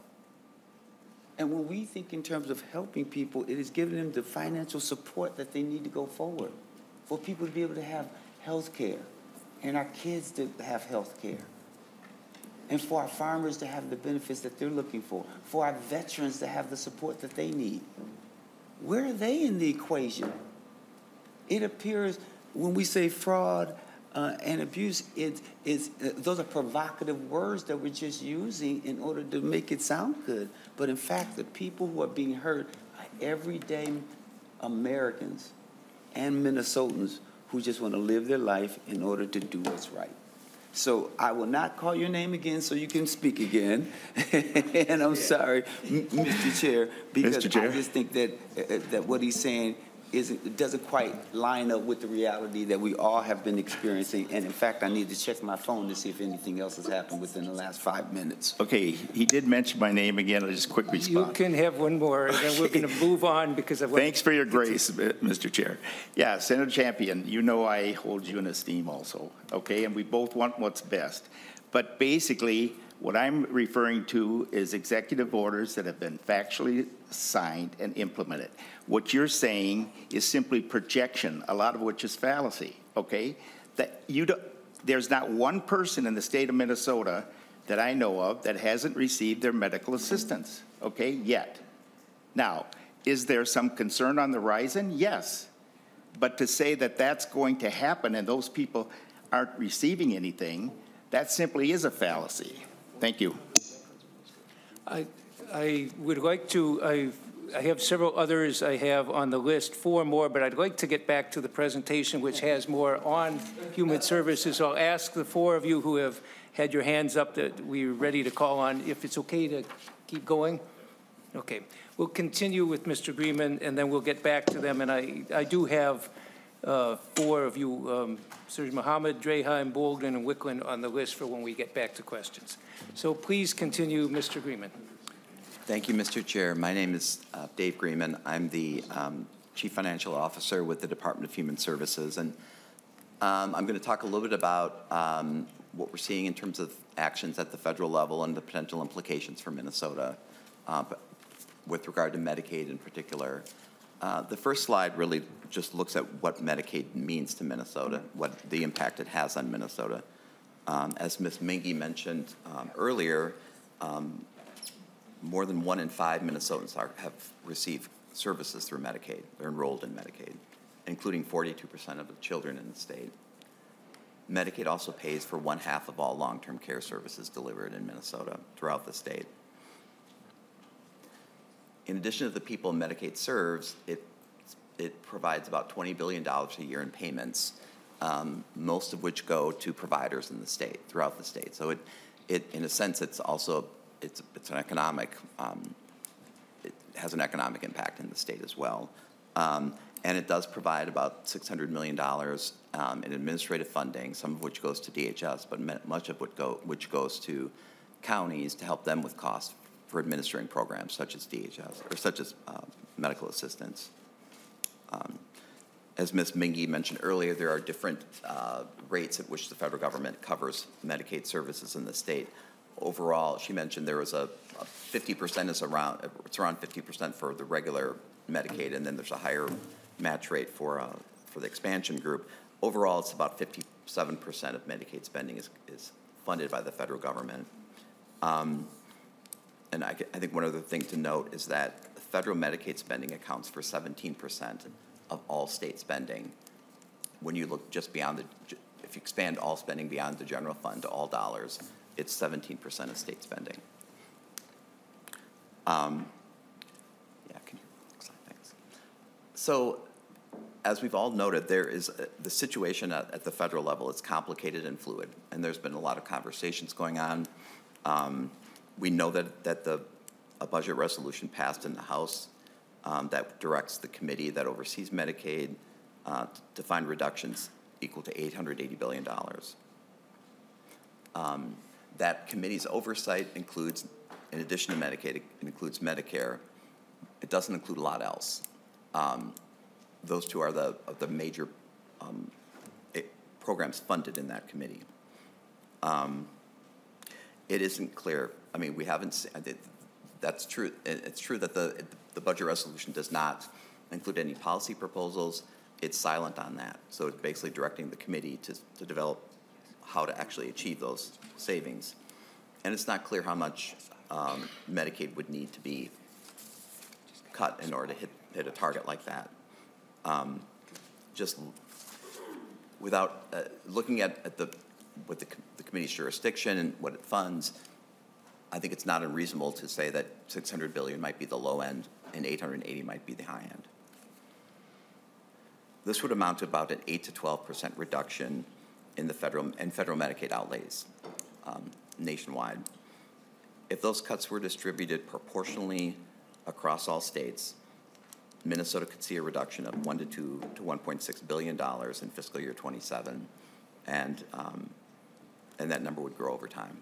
And when we think in terms of helping people, it is giving them the financial support that they need to go forward, for people to be able to have health care, and our kids to have health care, and for our farmers to have the benefits that they're looking for, for our veterans to have the support that they need. Where are they in the equation? It appears when we say fraud uh, and abuse, it, it's, uh, those are provocative words that we're just using in order to make it sound good. But in fact, the people who are being hurt are everyday Americans and Minnesotans who just want to live their life in order to do what's right. So I will not call your name again so you can speak again. And I'm sorry, Mister Chair, because Mister Chair. I just think that, uh, that what he's saying isn't, it doesn't quite line up with the reality that we all have been experiencing. And in fact, I need to check my phone to see if anything else has happened within the last five minutes. Okay, he did mention my name again. I'll just quick You respond. can have one more, and then we're going to move on because of what. Thanks for your grace, Mister Chair. Yeah, Senator Champion, you know I hold you in esteem also, okay? And we both want what's best. But basically, what I'm referring to is executive orders that have been factually signed and implemented. What you're saying is simply projection, a lot of which is fallacy, okay? That you don't, there's not one person in the state of Minnesota that I know of that hasn't received their medical assistance, okay, yet. Now, is there some concern on the horizon? Yes. But to say that that's going to happen and those people aren't receiving anything, that simply is a fallacy. Thank you. I, I would like to, I, I have several others I have on the list, four more, but I'd like to get back to the presentation, which has more on human services. I'll ask the four of you who have had your hands up that we're ready to call on, if it's okay to keep going. Okay. We'll continue with Mister Greenman, and then we'll get back to them. And I, I do have uh, four of you, um, Sir Mohammed, Draheim, Bolden, and Wicklund on the list for when we get back to questions. So please continue, Mister Greenman. Thank you, Mister Chair. My name is uh, Dave Greenman. I'm the um, Chief Financial Officer with the Department of Human Services. And um, I'm going to talk a little bit about um, what we're seeing in terms of actions at the federal level and the potential implications for Minnesota uh, with regard to Medicaid in particular. Uh, the first slide really just looks at what Medicaid means to Minnesota, what the impact it has on Minnesota. Um, as Miz Mingy mentioned um, earlier, um, more than one in five Minnesotans are, have received services through Medicaid. They're enrolled in Medicaid, including forty-two percent of the children in the state. Medicaid also pays for one half of all long-term care services delivered in Minnesota throughout the state. In addition to the people Medicaid serves, it, it provides about twenty billion dollars a year in payments, um, most of which go to providers in the state, throughout the state. So it, it in a sense, it's also, it's, it's an economic, um, it has an economic impact in the state as well. Um, and it does provide about six hundred million dollars um, in administrative funding, some of which goes to D H S, but much of what go, which goes to counties to help them with costs for administering programs such as D H S, or such as uh, medical assistance. Um, as Miz Mingy mentioned earlier, there are different uh, rates at which the federal government covers Medicaid services in the state. Overall, she mentioned there was a, a fifty percent is around, it's around fifty percent for the regular Medicaid, and then there's a higher match rate for, uh, for the expansion group. Overall, it's about fifty-seven percent of Medicaid spending is, is funded by the federal government. Um, And I, I think one other thing to note is that federal Medicaid spending accounts for seventeen percent of all state spending. When you look just beyond the, if you expand all spending beyond the general fund to all dollars, it's seventeen percent of state spending. Um, yeah, can you, thanks. So, as we've all noted, there is a, the situation at, at the federal level is complicated and fluid, and there's been a lot of conversations going on. Um, We know that, that the, a budget resolution passed in the House um, that directs the committee that oversees Medicaid uh, to find reductions equal to eight hundred eighty billion dollars. Um, that committee's oversight includes, in addition to Medicaid, it includes Medicare. It doesn't include a lot else. Um, those two are the, of the major um, it, programs funded in that committee. Um, It isn't clear. I mean, we haven't, that's true. It's true that the, the budget resolution does not include any policy proposals. It's silent on that. So it's basically directing the committee to, to develop how to actually achieve those savings. And it's not clear how much um, Medicaid would need to be cut in order to hit, hit a target like that. Um, just without uh, looking at, at the with the, the committee's jurisdiction and what it funds, I think it's not unreasonable to say that six hundred billion dollars might be the low end and eight hundred eighty might be the high end. This would amount to about an eight to twelve percent reduction in the federal and federal Medicaid outlays um, nationwide. If those cuts were distributed proportionally across all states, Minnesota could see a reduction of one to two to one point six billion dollars in fiscal year twenty-seven, and um, and that number would grow over time.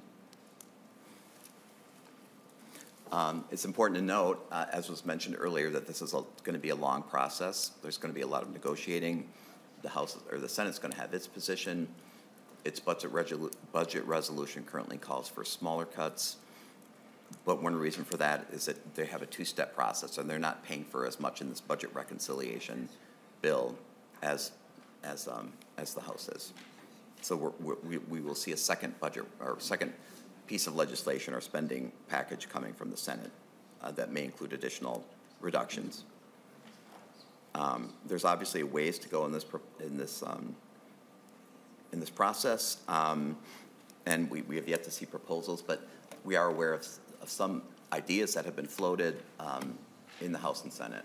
Um, it's important to note, uh, as was mentioned earlier, that this is going to be a long process. There's going to be a lot of negotiating. The House or the Senate's going to have its position. Its budget, budget resolution currently calls for smaller cuts. But one reason for that is that they have a two-step process, and they're not paying for as much in this budget reconciliation bill as as um, as the House is. So we're, we we will see a second budget or second piece of legislation or spending package coming from the Senate uh, that may include additional reductions. Um, there's obviously ways to go in this in this um, in this process, um, and we, we have yet to see proposals, but we are aware of, of some ideas that have been floated um, in the House and Senate.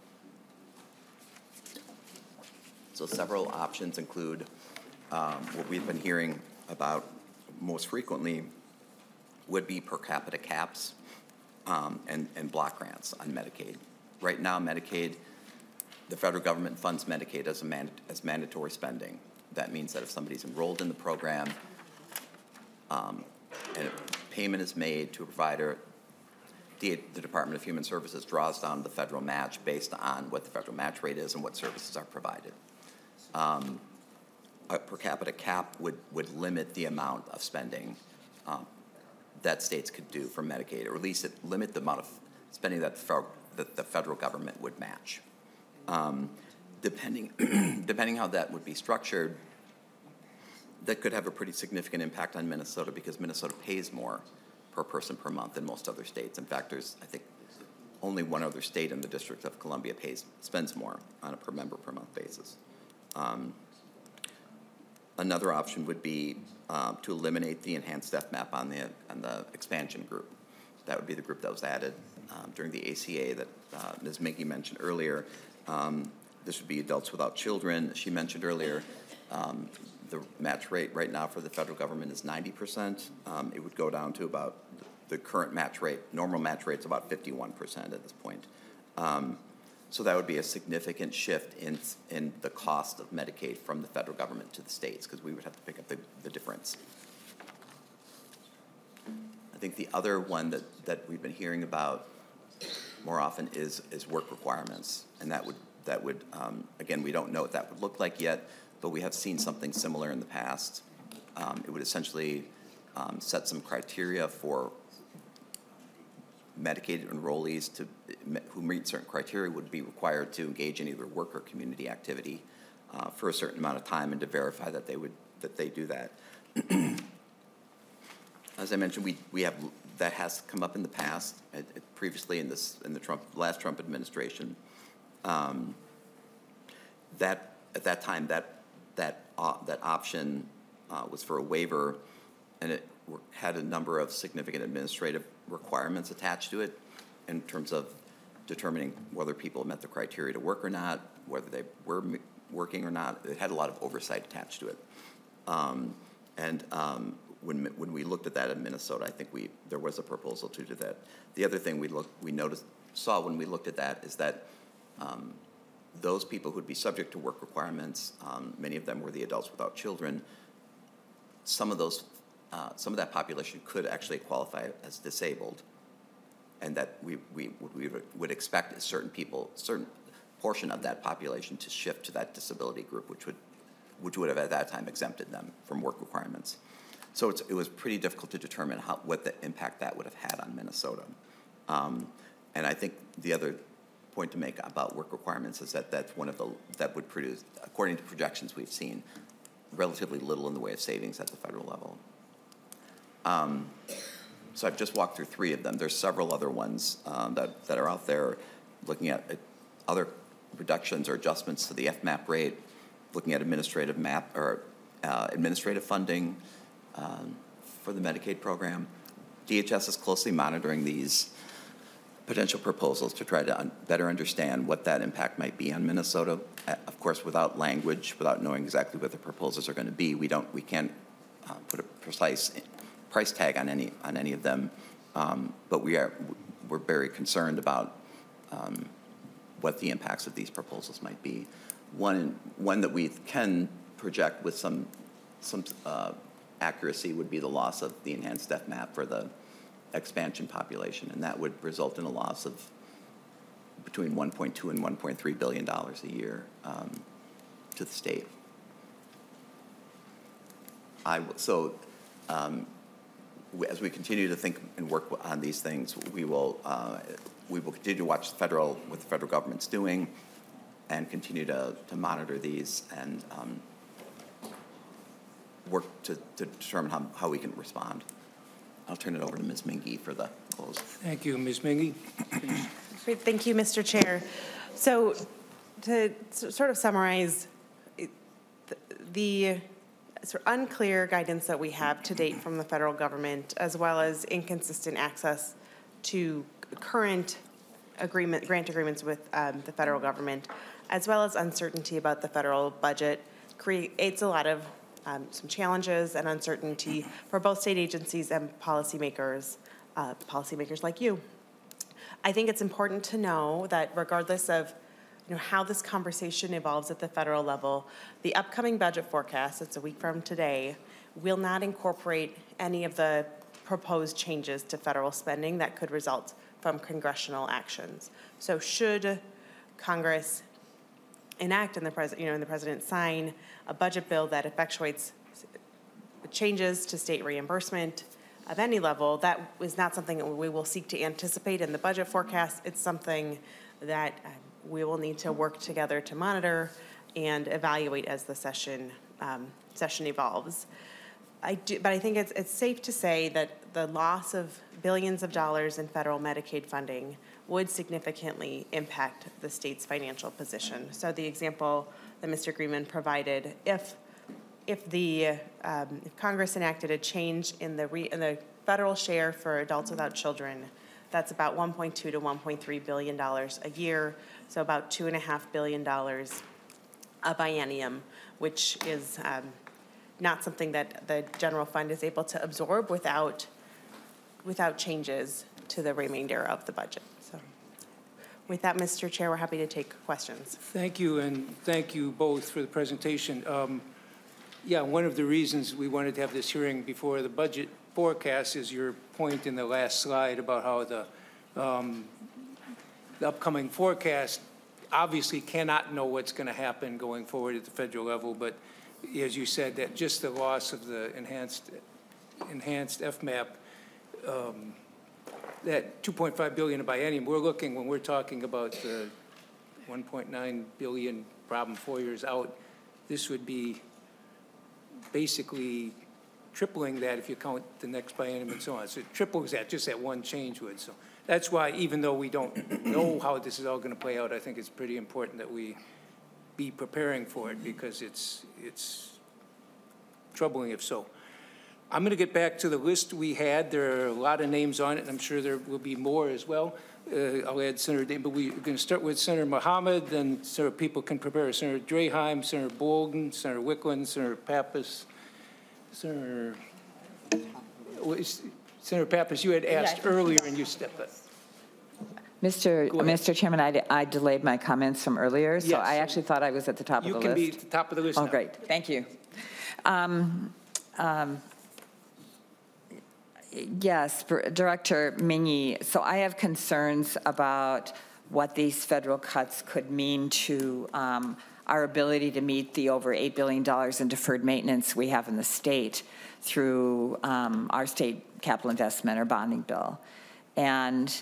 So several options include um, what we've been hearing about most frequently would be per capita caps um, and, and block grants on Medicaid. Right now, Medicaid, the federal government funds Medicaid as, a man, as mandatory spending. That means that if somebody's enrolled in the program um, and a payment is made to a provider, the, the Department of Human Services draws down the federal match based on what the federal match rate is and what services are provided. Um, a per capita cap would, would limit the amount of spending um, that states could do for Medicaid, or at least it limit the amount of spending that the federal, that the federal government would match. Um, depending, depending how that would be structured, that could have a pretty significant impact on Minnesota, because Minnesota pays more per person per month than most other states. In fact, there's, I think, only one other state in the District of Columbia pays, spends more on a per member per month basis. Um, another option would be uh, to eliminate the enhanced F MAP on the, on the expansion group. That would be the group that was added um, during the A C A that uh, Miz Minky mentioned earlier. Um, this would be adults without children. She mentioned earlier um, the match rate right now for the federal government is ninety percent. Um, it would go down to about the current match rate. Normal match rate is about fifty-one percent at this point. Um, so that would be a significant shift in, in the cost of Medicaid from the federal government to the states, because we would have to pick up the, the difference. I think the other one that, that we've been hearing about more often is, is work requirements. And that would, that would um, again, we don't know what that would look like yet, but we have seen something similar in the past. Um, it would essentially um, set some criteria for Medicaid enrollees to, who meet certain criteria would be required to engage in either work or community activity uh, for a certain amount of time, and to verify that they would, that they do that. As I mentioned, we, we have, that has come up in the past, uh, previously in this, in the Trump, last Trump administration. Um, that, at that time, that, that, uh, that option uh, was for a waiver, and it had a number of significant administrative requirements attached to it in terms of determining whether people met the criteria to work or not, whether they were working or not. It had a lot of oversight attached to it. Um, and um, when, when we looked at that in Minnesota, I think we, there was a proposal to do that. The other thing we looked, we noticed, saw when we looked at that is that um, those people who'd be subject to work requirements, um, many of them were the adults without children. Some of those Uh, some of that population could actually qualify as disabled, and that we, we, we would expect certain people, certain portion of that population to shift to that disability group, which would, which would have at that time exempted them from work requirements. So it's, it was pretty difficult to determine how, what the impact that would have had on Minnesota. Um, and I think the other point to make about work requirements is that that's one of the, that would produce, according to projections we've seen, relatively little in the way of savings at the federal level. Um, so I've just walked through three of them. There's several other ones um, that, that are out there looking at uh, other reductions or adjustments to the F MAP rate, looking at administrative map or uh, administrative funding um, for the Medicaid program. D H S is closely monitoring these potential proposals to try to un better understand what that impact might be on Minnesota. Uh, of course, without language, without knowing exactly what the proposals are going to be, we don't, we can't uh, put a precise price tag on any on any of them, um, but we are we're very concerned about um, what the impacts of these proposals might be. One one that we can project with some some uh, accuracy would be the loss of the enhanced F MAP for the expansion population, and that would result in a loss of between one point two and one point three billion dollars a year um, to the state. I so. Um, As we continue to think and work on these things, we will uh, we will continue to watch the federal what the federal government's doing, and continue to, to monitor these and um, work to, to determine how, how we can respond. I'll turn it over to Miz Mingy for the close. Thank you, Miz Mingy. Great, thank you, Mister Chair. So, to sort of summarize, the sort of unclear guidance that we have to date from the federal government, as well as inconsistent access to current agreement, grant agreements with um, the federal government, as well as uncertainty about the federal budget, creates a lot of um, some challenges and uncertainty for both state agencies and policymakers, uh, policymakers like you. I think it's important to know that regardless of you know, how this conversation evolves at the federal level, the upcoming budget forecast, it's a week from today, will not incorporate any of the proposed changes to federal spending that could result from congressional actions. So should Congress enact and the president, you know, and the president sign a budget bill that effectuates changes to state reimbursement of any level, that is not something that we will seek to anticipate in the budget forecast. It's something that uh, we will need to work together to monitor and evaluate as the session um, session evolves. I do, but I think it's it's safe to say that the loss of billions of dollars in federal Medicaid funding would significantly impact the state's financial position. So the example that Mister Greenman provided, if if the um, if Congress enacted a change in the re, in the federal share for adults without children, that's about one point two to one point three billion dollars a year. So about two and a half billion dollars a biennium, which is um, not something that the general fund is able to absorb without without changes to the remainder of the budget. So with that, Mister Chair, we're happy to take questions. Thank you, and thank you both for the presentation. Um, yeah, one of the reasons we wanted to have this hearing before the budget forecast is your point in the last slide about how the, um, the upcoming forecast obviously cannot know what's going to happen going forward at the federal level, but as you said, that just the loss of the enhanced enhanced F MAP, um, that two point five billion dollars a biennium, we're looking, when we're talking about the one point nine billion dollars problem four years out, this would be basically tripling that if you count the next biennium and so on. So it triples that, just that one change would. So that's why, even though we don't know how this is all going to play out, I think it's pretty important that we be preparing for it, because it's it's troubling if so. I'm going to get back to the list we had. There are a lot of names on it, and I'm sure there will be more as well. Uh, I'll add Senator Day, but we're going to start with Senator Mohammed, then so people can prepare. Senator Draheim, Senator Bolden, Senator Wickland, Senator Pappas, Senator, Senator Pappas, you had asked yeah, earlier and you stepped up. Mister Mister Chairman, I, I delayed my comments from earlier, so yes. I actually thought I was at the top you of the list. You can be at the top of the list Oh, now. Great. Thank you. Um, um, yes, Director Mingy, so I have concerns about what these federal cuts could mean to um, our ability to meet the over eight billion dollars in deferred maintenance we have in the state through um, our state capital investment or bonding bill. And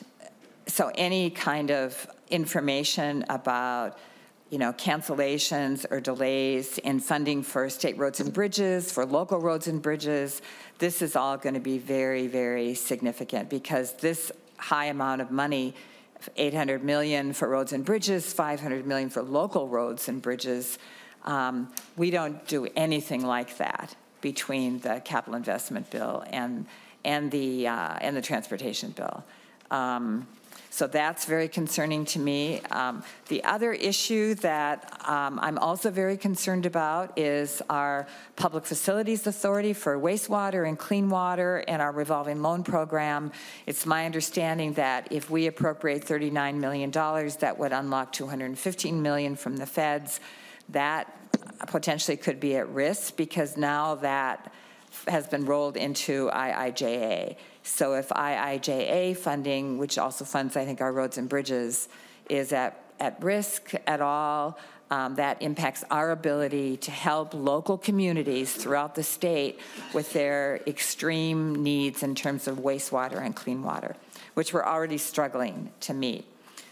so any kind of information about, you know, cancellations or delays in funding for state roads and bridges, for local roads and bridges, this is all going to be very, very significant, because this high amount of money, eight hundred million dollars for roads and bridges, five hundred million dollars for local roads and bridges, um, we don't do anything like that between the capital investment bill and and the uh, and the transportation bill. Um, So that's very concerning to me. Um, the other issue that um, I'm also very concerned about is our Public Facilities Authority for wastewater and clean water and our revolving loan program. It's my understanding that if we appropriate thirty-nine million dollars, that would unlock two hundred fifteen million dollars from the feds. That potentially could be at risk, because now that has been rolled into I I J A. So if I I J A funding, which also funds, I think, our roads and bridges, is at, at risk at all, um, that impacts our ability to help local communities throughout the state with their extreme needs in terms of wastewater and clean water, which we're already struggling to meet.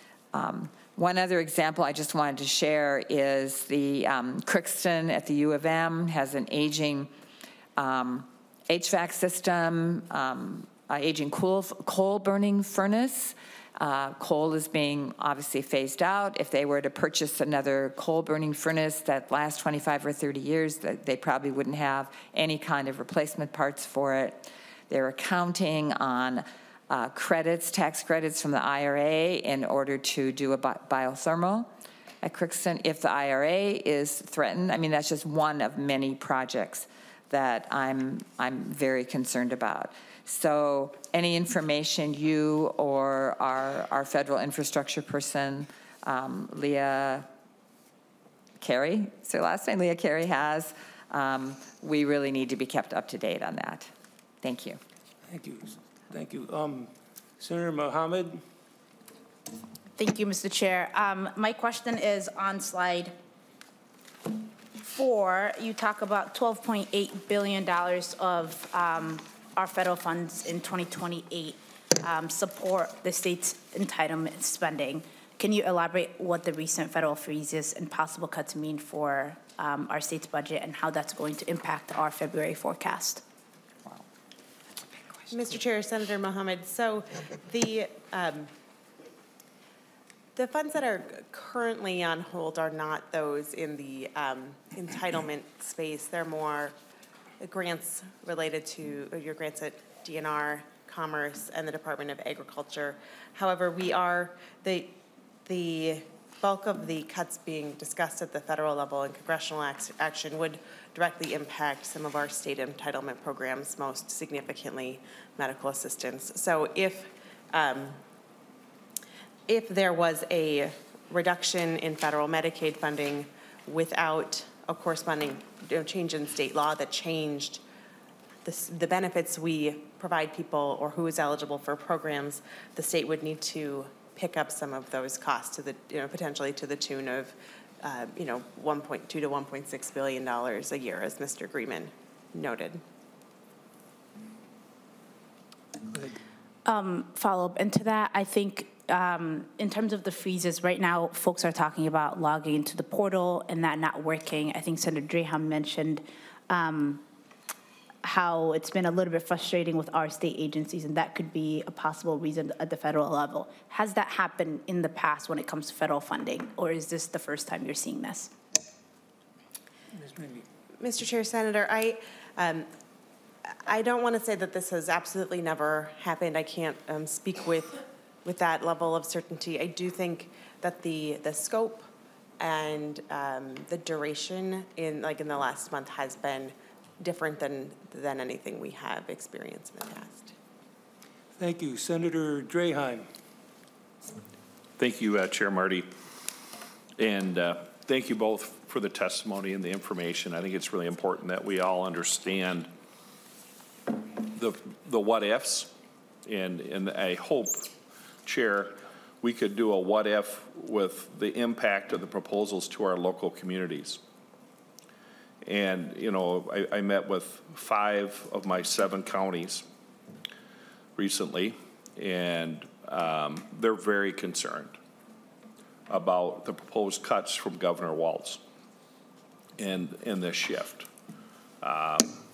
Um, One other example I just wanted to share is the um, Crookston at the U of M has an aging um, H V A C system, um, uh, aging coal, coal burning furnace. Uh, coal is being obviously phased out. If they were to purchase another coal burning furnace that lasts twenty-five or thirty years, that they probably wouldn't have any kind of replacement parts for it. They're counting on uh, credits, tax credits from the I R A in order to do a bi biothermal at Crookston. If the I R A is threatened, I mean, that's just one of many projects that I'm, I'm very concerned about. So any information you or our, our federal infrastructure person, um, Leah Carey, is her last name? Leah Carey has, um, we really need to be kept up to date on that. Thank you. Thank you. Thank you. Um, Senator Mohammed? Thank you, Mister Chair. Um, my question is on slide four. You talk about twelve point eight billion dollars of um, our federal funds in twenty twenty-eight um, support the state's entitlement spending. Can you elaborate what the recent federal freezes and possible cuts mean for um, our state's budget and how that's going to impact our February forecast? Mister Chair, Senator Mohammed, so the um, the funds that are currently on hold are not those in the um, entitlement space. They're more grants related to your grants at D N R, Commerce, and the Department of Agriculture. However, we are the the bulk of the cuts being discussed at the federal level and congressional act action would directly impact some of our state entitlement programs, most significantly medical assistance. So if um, if there was a reduction in federal Medicaid funding without a corresponding you know, change in state law that changed the, the benefits we provide people or who is eligible for programs, the state would need to pick up some of those costs to the, you know, potentially to the tune of, uh, you know, one point two to one point six billion dollars a year, as Mister Greeman noted. Um, follow up into that, I think um, in terms of the freezes, right now folks are talking about logging into the portal and that not working. I think Senator Draham mentioned um, how it's been a little bit frustrating with our state agencies, and that could be a possible reason at the federal level. Has that happened in the past when it comes to federal funding, or is this the first time you're seeing this? Mister Chair, Senator, I, um, I don't want to say that this has absolutely never happened. I can't um, speak with, with that level of certainty. I do think that the, the scope and um, the duration in, like in the last month has been different than, than anything we have experienced in the past. Thank you. Senator Draham. Thank you, uh, Chair Marty. And uh, thank you both for the testimony and the information. I think it's really important that we all understand the, the what ifs. And, and I hope, Chair, we could do a what if with the impact of the proposals to our local communities. And, you know, I, I met with five of my seven counties recently, and um, they're very concerned about the proposed cuts from Governor Walz and, and this shift. Um,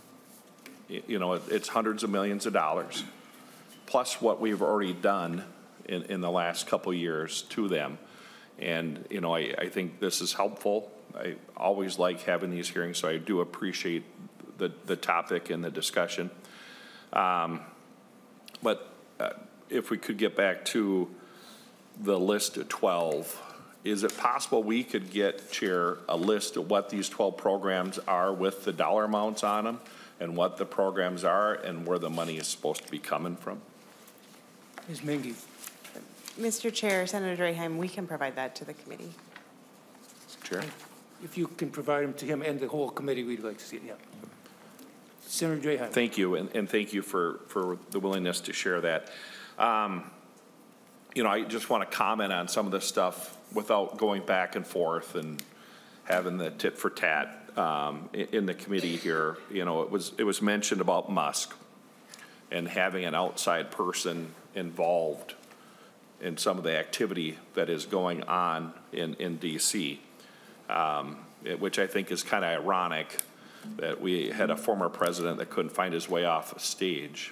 you know, it, it's hundreds of millions of dollars, plus what we've already done in, in the last couple years to them. And, you know, I, I think this is helpful. I always like having these hearings, so I do appreciate the, the topic and the discussion. Um, but uh, if we could get back to the list of twelve, is it possible we could get, Chair, a list of what these twelve programs are with the dollar amounts on them and what the programs are and where the money is supposed to be coming from? Miz Mingy. Mister Chair, Senator Draham, we can provide that to the committee. Chair? If you can provide them to him and the whole committee, we'd like to see it, yeah. Senator Draham. Thank you, and, and thank you for, for the willingness to share that. Um, you know, I just want to comment on some of this stuff without going back and forth and having the tit for tat um, in, in the committee here. You know, it was, it was mentioned about Musk and having an outside person involved in some of the activity that is going on in, in D C, um, it, which I think is kind of ironic that we had a former president that couldn't find his way off a stage.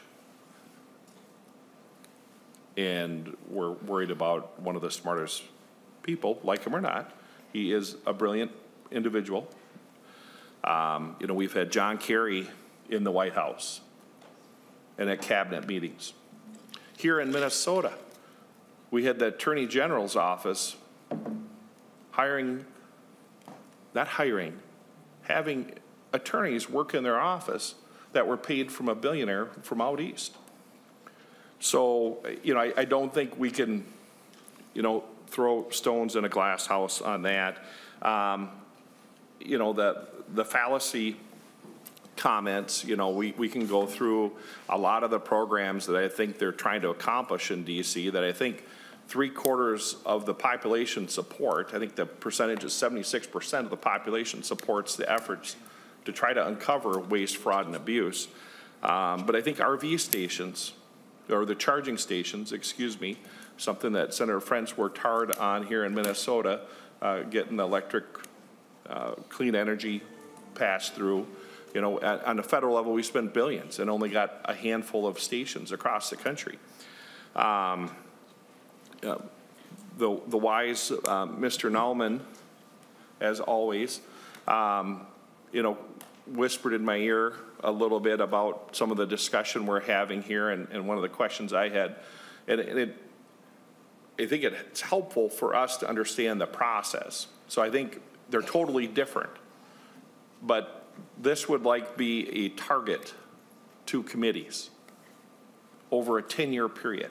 And we're worried about one of the smartest people, like him or not. He is a brilliant individual. Um, you know, we've had John Kerry in the White House and at cabinet meetings. Here in Minnesota, we had the Attorney General's office hiring, not hiring, having attorneys work in their office that were paid from a billionaire from out east. So, you know, I, I don't think we can, you know, throw stones in a glass house on that. Um, you know, the, the fallacy comments, you know, we, we can go through a lot of the programs that I think they're trying to accomplish in D C that I think three quarters of the population support. I think the percentage is seventy-six percent of the population supports the efforts to try to uncover waste, fraud, and abuse. Um, but I think R V stations, or the charging stations, excuse me, something that Senator French worked hard on here in Minnesota, uh, getting the electric uh, clean energy passed through. You know, at, on the federal level, we spent billions and only got a handful of stations across the country. Um, uh, the, the wise uh, Mister Nallman, as always, um, you know, whispered in my ear a little bit about some of the discussion we're having here, and, and one of the questions I had, and, and it, I think it's helpful for us to understand the process. So I think they're totally different, but this would like be a target to committees over a ten-year period.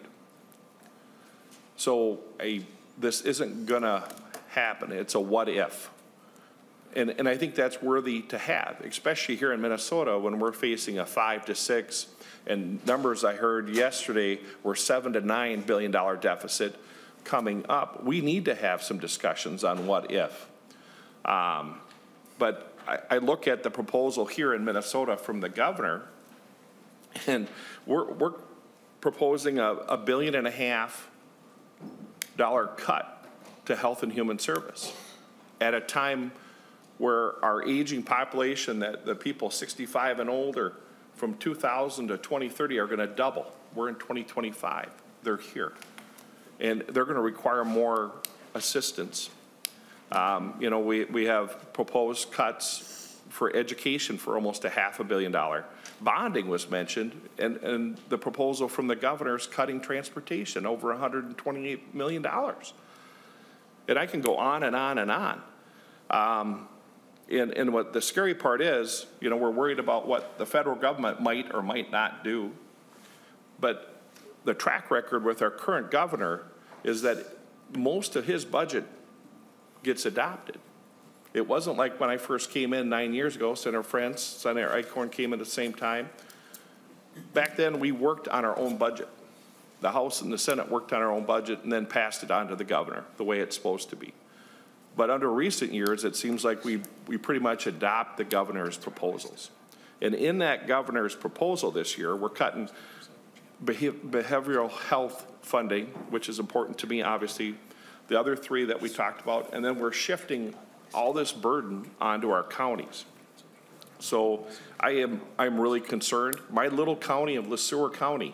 So a, this isn't gonna happen. It's a what if. And, and I think that's worthy to have, especially here in Minnesota when we're facing a five to six, and numbers I heard yesterday were seven to nine billion dollar deficit coming up. We need to have some discussions on what if. Um, but I, I look at the proposal here in Minnesota from the governor, and we're, we're proposing a, a billion and a half dollar cut to Health and Human Service at a time where our aging population, that the people sixty-five and older from two thousand to twenty thirty are gonna double. We're in twenty twenty-five, they're here. And they're gonna require more assistance. Um, you know, we, we have proposed cuts for education for almost a half a billion dollar. Bonding was mentioned, and, and the proposal from the governor is cutting transportation over one hundred twenty-eight million dollars. And I can go on and on and on. Um, And, and what the scary part is, you know, we're worried about what the federal government might or might not do. But the track record with our current governor is that most of his budget gets adopted. It wasn't like when I first came in nine years ago, Senator French, Senator Eichhorn came at the same time. Back then, we worked on our own budget. The House and the Senate worked on our own budget and then passed it on to the governor, the way it's supposed to be. But under recent years, it seems like we, we pretty much adopt the governor's proposals. And in that governor's proposal this year, we're cutting behavioral health funding, which is important to me, obviously, the other three that we talked about, and then we're shifting all this burden onto our counties. So I am I'm really concerned. My little county of Le Sueur County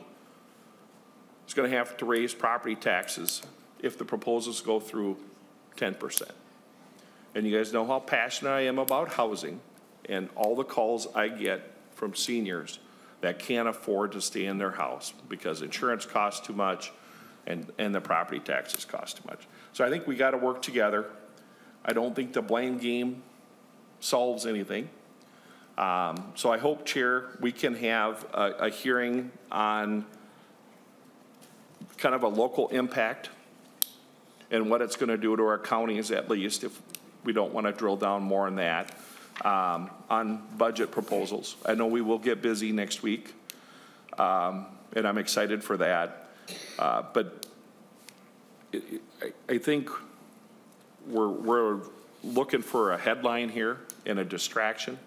is going to have to raise property taxes if the proposals go through ten percent. And you guys know how passionate I am about housing and all the calls I get from seniors that can't afford to stay in their house because insurance costs too much and, and the property taxes cost too much. So I think we got to work together. I don't think the blame game solves anything. Um, so I hope, Chair, we can have a, a hearing on kind of a local impact and what it's going to do to our counties, at least, if we don't want to drill down more on that, um, on budget proposals. I know we will get busy next week, um, and I'm excited for that. Uh, but it, it, I, I think we're, we're looking for a headline here and a distraction.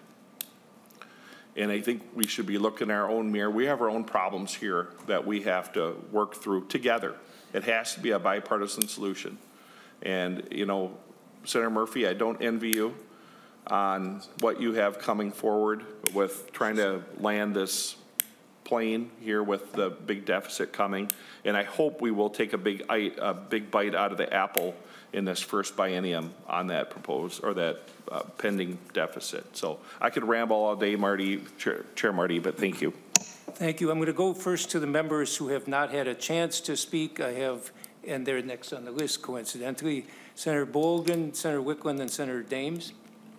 And I think we should be looking in our own mirror. We have our own problems here that we have to work through together. It has to be a bipartisan solution. And, you know, Senator Murphy, I don't envy you on what you have coming forward with trying to land this plane here with the big deficit coming. And I hope we will take a big, a big bite out of the apple in this first biennium on that proposed or that uh, pending deficit. So I could ramble all day, Marty, Chair, Chair Marty, but thank you. Thank you. I'm going to go first to the members who have not had a chance to speak. I have, and they're next on the list, coincidentally, Senator Bolden, Senator Wickland, and Senator Dames.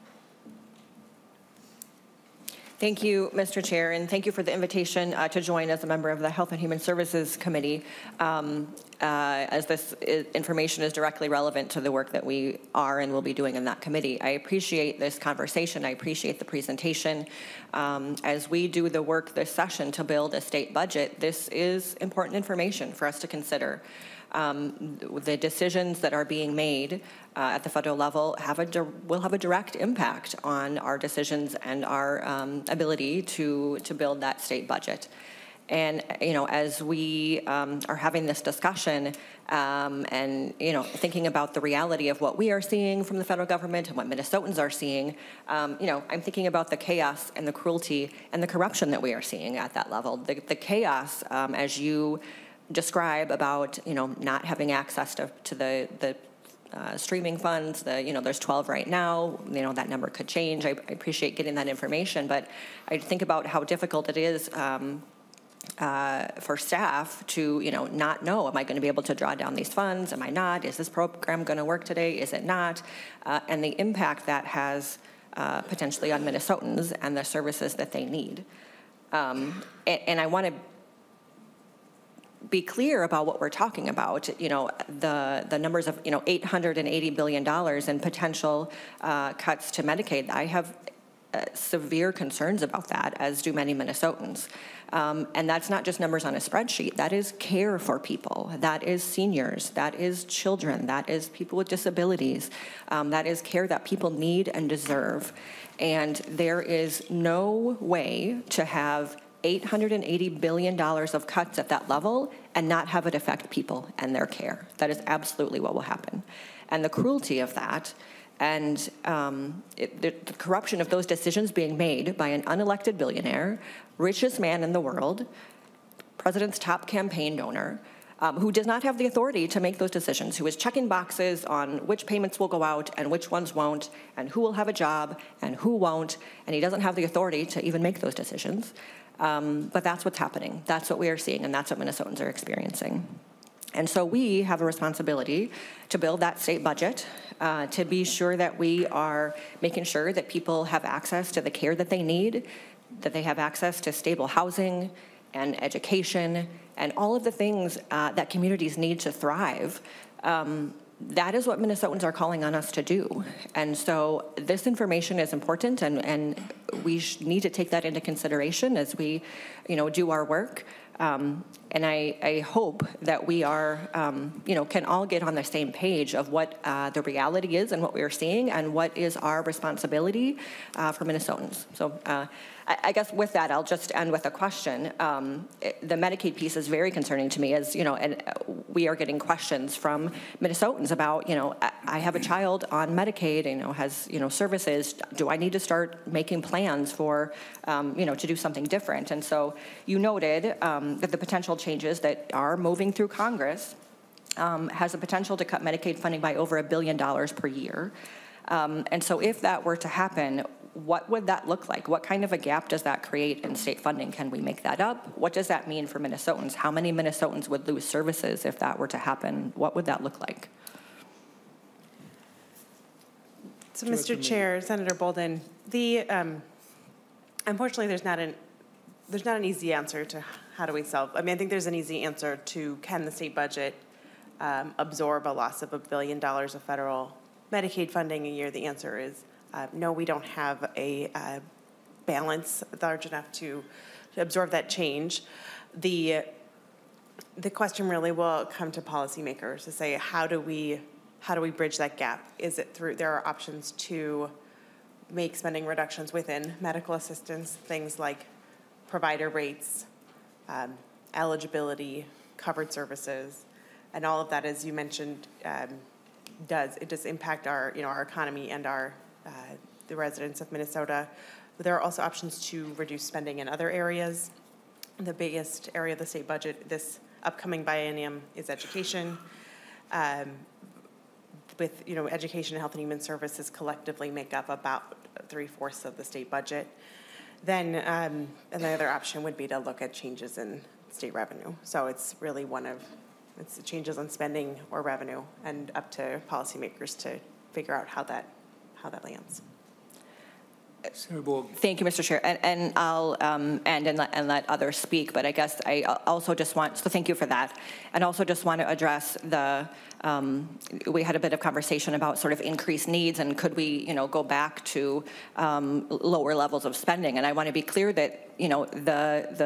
Thank you, Mister Chair, and thank you for the invitation uh, to join as a member of the Health and Human Services Committee, um, uh, as this is, information is directly relevant to the work that we are and will be doing in that committee. I appreciate this conversation. I appreciate the presentation. Um, as we do the work this session to build a state budget, this is important information for us to consider. um, the decisions that are being made uh, at the federal level have a di- will have a direct impact on our decisions and our um, ability to, to build that state budget. And, you know, as we um, are having this discussion um, and, you know, thinking about the reality of what we are seeing from the federal government and what Minnesotans are seeing, um, you know, I'm thinking about the chaos and the cruelty and the corruption that we are seeing at that level. The, the chaos, um, as you describe about, you know, not having access to, to the, the uh, streaming funds, the, you know, there's twelve right now, you know, that number could change. I, I appreciate getting that information, but I think about how difficult it is um, Uh, for staff to, you know, not know, am I going to be able to draw down these funds? Am I not? Is this program going to work today? Is it not? Uh, and the impact that has uh, potentially on Minnesotans and the services that they need. Um, and, and I want to be clear about what we're talking about. You know, the the numbers of, you know, eight hundred eighty billion dollars in potential uh, cuts to Medicaid. I have uh, severe concerns about that, as do many Minnesotans. Um, and that's not just numbers on a spreadsheet. That is care for people. That is seniors. That is children. That is people with disabilities. Um, that is care that people need and deserve. And there is no way to have eight hundred eighty billion dollars of cuts at that level and not have it affect people and their care. That is absolutely what will happen. And the cruelty of that and um, it, the, the corruption of those decisions being made by an unelected billionaire, richest man in the world, president's top campaign donor, um, who does not have the authority to make those decisions, who is checking boxes on which payments will go out and which ones won't, and who will have a job and who won't, and he doesn't have the authority to even make those decisions. Um, but that's what's happening. That's what we are seeing, and that's what Minnesotans are experiencing. And so we have a responsibility to build that state budget, uh, to be sure that we are making sure that people have access to the care that they need, that they have access to stable housing and education and all of the things uh, that communities need to thrive. Um, that is what Minnesotans are calling on us to do. And so this information is important, and, and we sh- need to take that into consideration as we, you know, do our work. Um, and I, I hope that we are, um, you know, can all get on the same page of what uh, the reality is and what we are seeing and what is our responsibility uh, for Minnesotans. So uh, I, I guess with that, I'll just end with a question. Um, it, the Medicaid piece is very concerning to me, as, you know, and we are getting questions from Minnesotans about, you know, I, I have a child on Medicaid, you know, has, you know, services. Do I need to start making plans for, um, you know, to do something different? And so you noted um, that the potential changes that are moving through Congress um, has the potential to cut Medicaid funding by over a billion dollars per year. Um, and so if that were to happen, what would that look like? What kind of a gap does that create in state funding? Can we make that up? What does that mean for Minnesotans? How many Minnesotans would lose services if that were to happen? What would that look like? So, Mister Chair, Senator Bolden, the um, unfortunately there's not an there's not an easy answer to how do we solve. I mean, I think there's an easy answer to can the state budget um, absorb a loss of a billion dollars of federal Medicaid funding a year? The answer is uh, no. We don't have a uh, balance large enough to, to absorb that change. The the question really will come to policymakers to say how do we how do we bridge that gap? Is it through there are options to make spending reductions within medical assistance, things like provider rates, um, eligibility, covered services, and all of that, as you mentioned, um, does it does impact our you know our economy and our uh, the residents of Minnesota. But there are also options to reduce spending in other areas. The biggest area of the state budget this upcoming biennium is education. Um, with you know education, health, and human services collectively make up about three fourths of the state budget. Then um, and the other option would be to look at changes in state revenue. So it's really one of it's the changes on spending or revenue, and up to policymakers to figure out how that how that lands. Thank you, Mister Chair. And, and I'll um, end and let, and let others speak, but I guess I also just want, so thank you for that. And also just want to address the, um, we had a bit of conversation about sort of increased needs and could we, you know, go back to um, lower levels of spending. And I want to be clear that, you know, the, the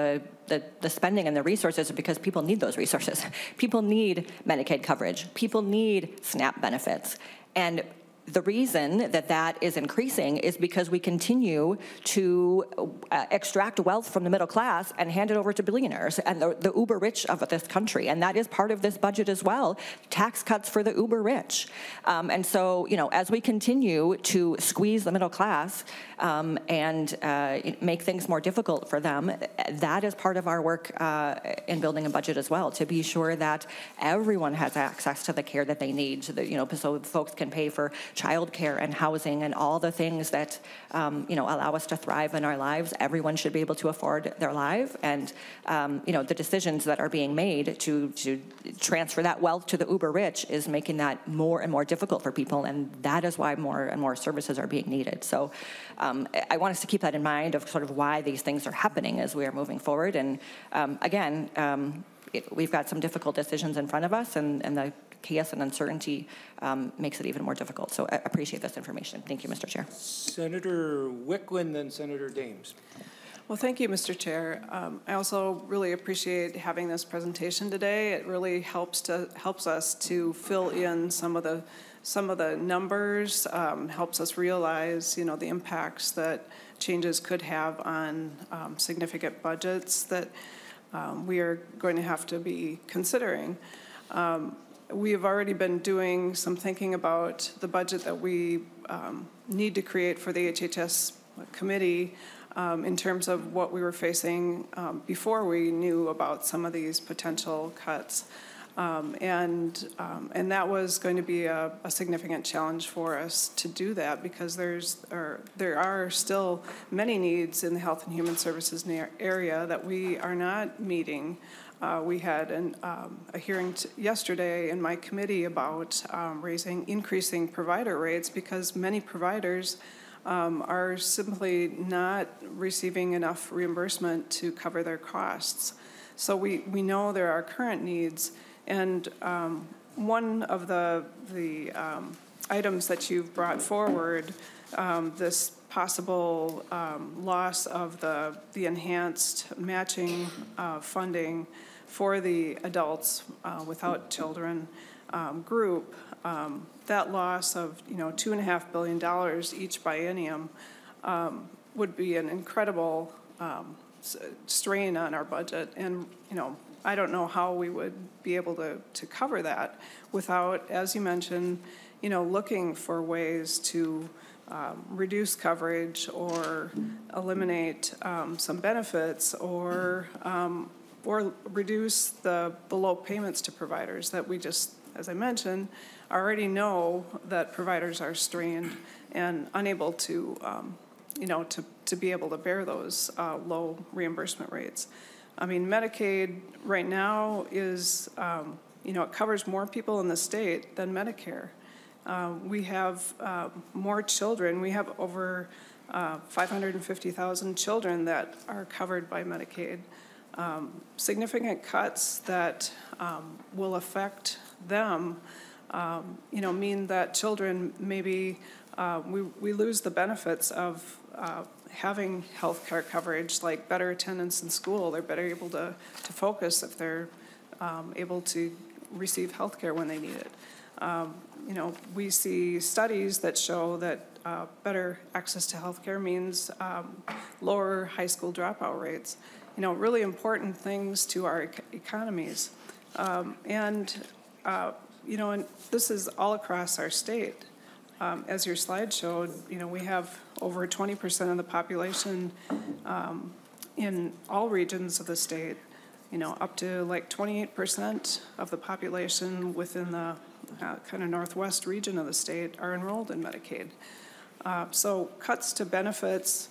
the, the spending and the resources are because people need those resources. People need Medicaid coverage. People need SNAP benefits. And the reason that that is increasing is because we continue to uh, extract wealth from the middle class and hand it over to billionaires and the, the uber rich of this country. And that is part of this budget as well, tax cuts for the uber rich. Um, and so, you know, as we continue to squeeze the middle class um, and uh, make things more difficult for them, that is part of our work uh, in building a budget as well, to be sure that everyone has access to the care that they need, so that, you know, so folks can pay for childcare and housing and all the things that um, you know, allow us to thrive in our lives. Everyone should be able to afford their life, and um, you know, the decisions that are being made to to transfer that wealth to the uber rich is making that more and more difficult for people, and that is why more and more services are being needed. So um, I want us to keep that in mind of sort of why these things are happening as we are moving forward. And um, again, um, it, we've got some difficult decisions in front of us, and, and the chaos and uncertainty um, makes it even more difficult. So I appreciate this information. Thank you, Mister Chair. Senator Wicklund, then Senator Dames. Well, thank you, Mister Chair. Um, I also really appreciate having this presentation today. It really helps to helps us to fill in some of the some of the numbers, um, helps us realize, you know, the impacts that changes could have on um, significant budgets that um, we are going to have to be considering. Um, We have already been doing some thinking about the budget that we um, need to create for the H H S committee um, in terms of what we were facing um, before we knew about some of these potential cuts. Um, and um, and that was going to be a, a significant challenge for us to do that, because there's or there are still many needs in the Health and Human Services area that we are not meeting. Uh, we had an, um, a hearing t yesterday in my committee about um, raising, increasing provider rates, because many providers um, are simply not receiving enough reimbursement to cover their costs. So we, we know there are current needs, and um, one of the, the um, items that you've brought forward, um, this possible um, loss of the, the enhanced matching uh, funding for the adults uh, without children um, group, um, that loss of, you know, two and a half billion dollars each biennium um, would be an incredible um, strain on our budget. And, you know, I don't know how we would be able to, to cover that without, as you mentioned, you know, looking for ways to Um, reduce coverage or eliminate um, some benefits, or um, or reduce the below payments to providers that we just, as I mentioned, already know that providers are strained and unable to, um, you know, to, to be able to bear those uh, low reimbursement rates. I mean, Medicaid right now is, um, you know, it covers more people in the state than Medicare. Uh, we have uh, more children. We have over uh, five hundred fifty thousand children that are covered by Medicaid. Um, significant cuts that um, will affect them, um, you know, mean that children maybe uh, we, we lose the benefits of uh, having health care coverage, like better attendance in school. They're better able to, to focus if they're um, able to receive health care when they need it. Um, you know, we see studies that show that uh, better access to health care means um, lower high school dropout rates. You know, really important things to our ec economies. Um, and, uh, you know, and this is all across our state. Um, as your slide showed, you know, we have over twenty percent of the population um, in all regions of the state, you know, up to like twenty-eight percent of the population within the uh, kind of northwest region of the state are enrolled in Medicaid. Uh, so cuts to benefits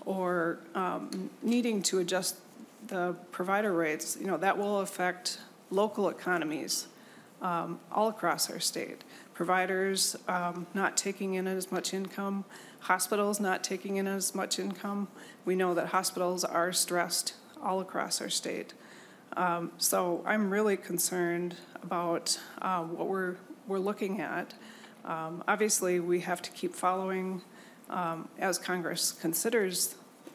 or um, needing to adjust the provider rates, you know, that will affect local economies um, all across our state. Providers um, not taking in as much income, hospitals not taking in as much income. We know that hospitals are stressed all across our state. Um, so I'm really concerned about uh, what we're, we're looking at. Um, obviously, we have to keep following um, as Congress considers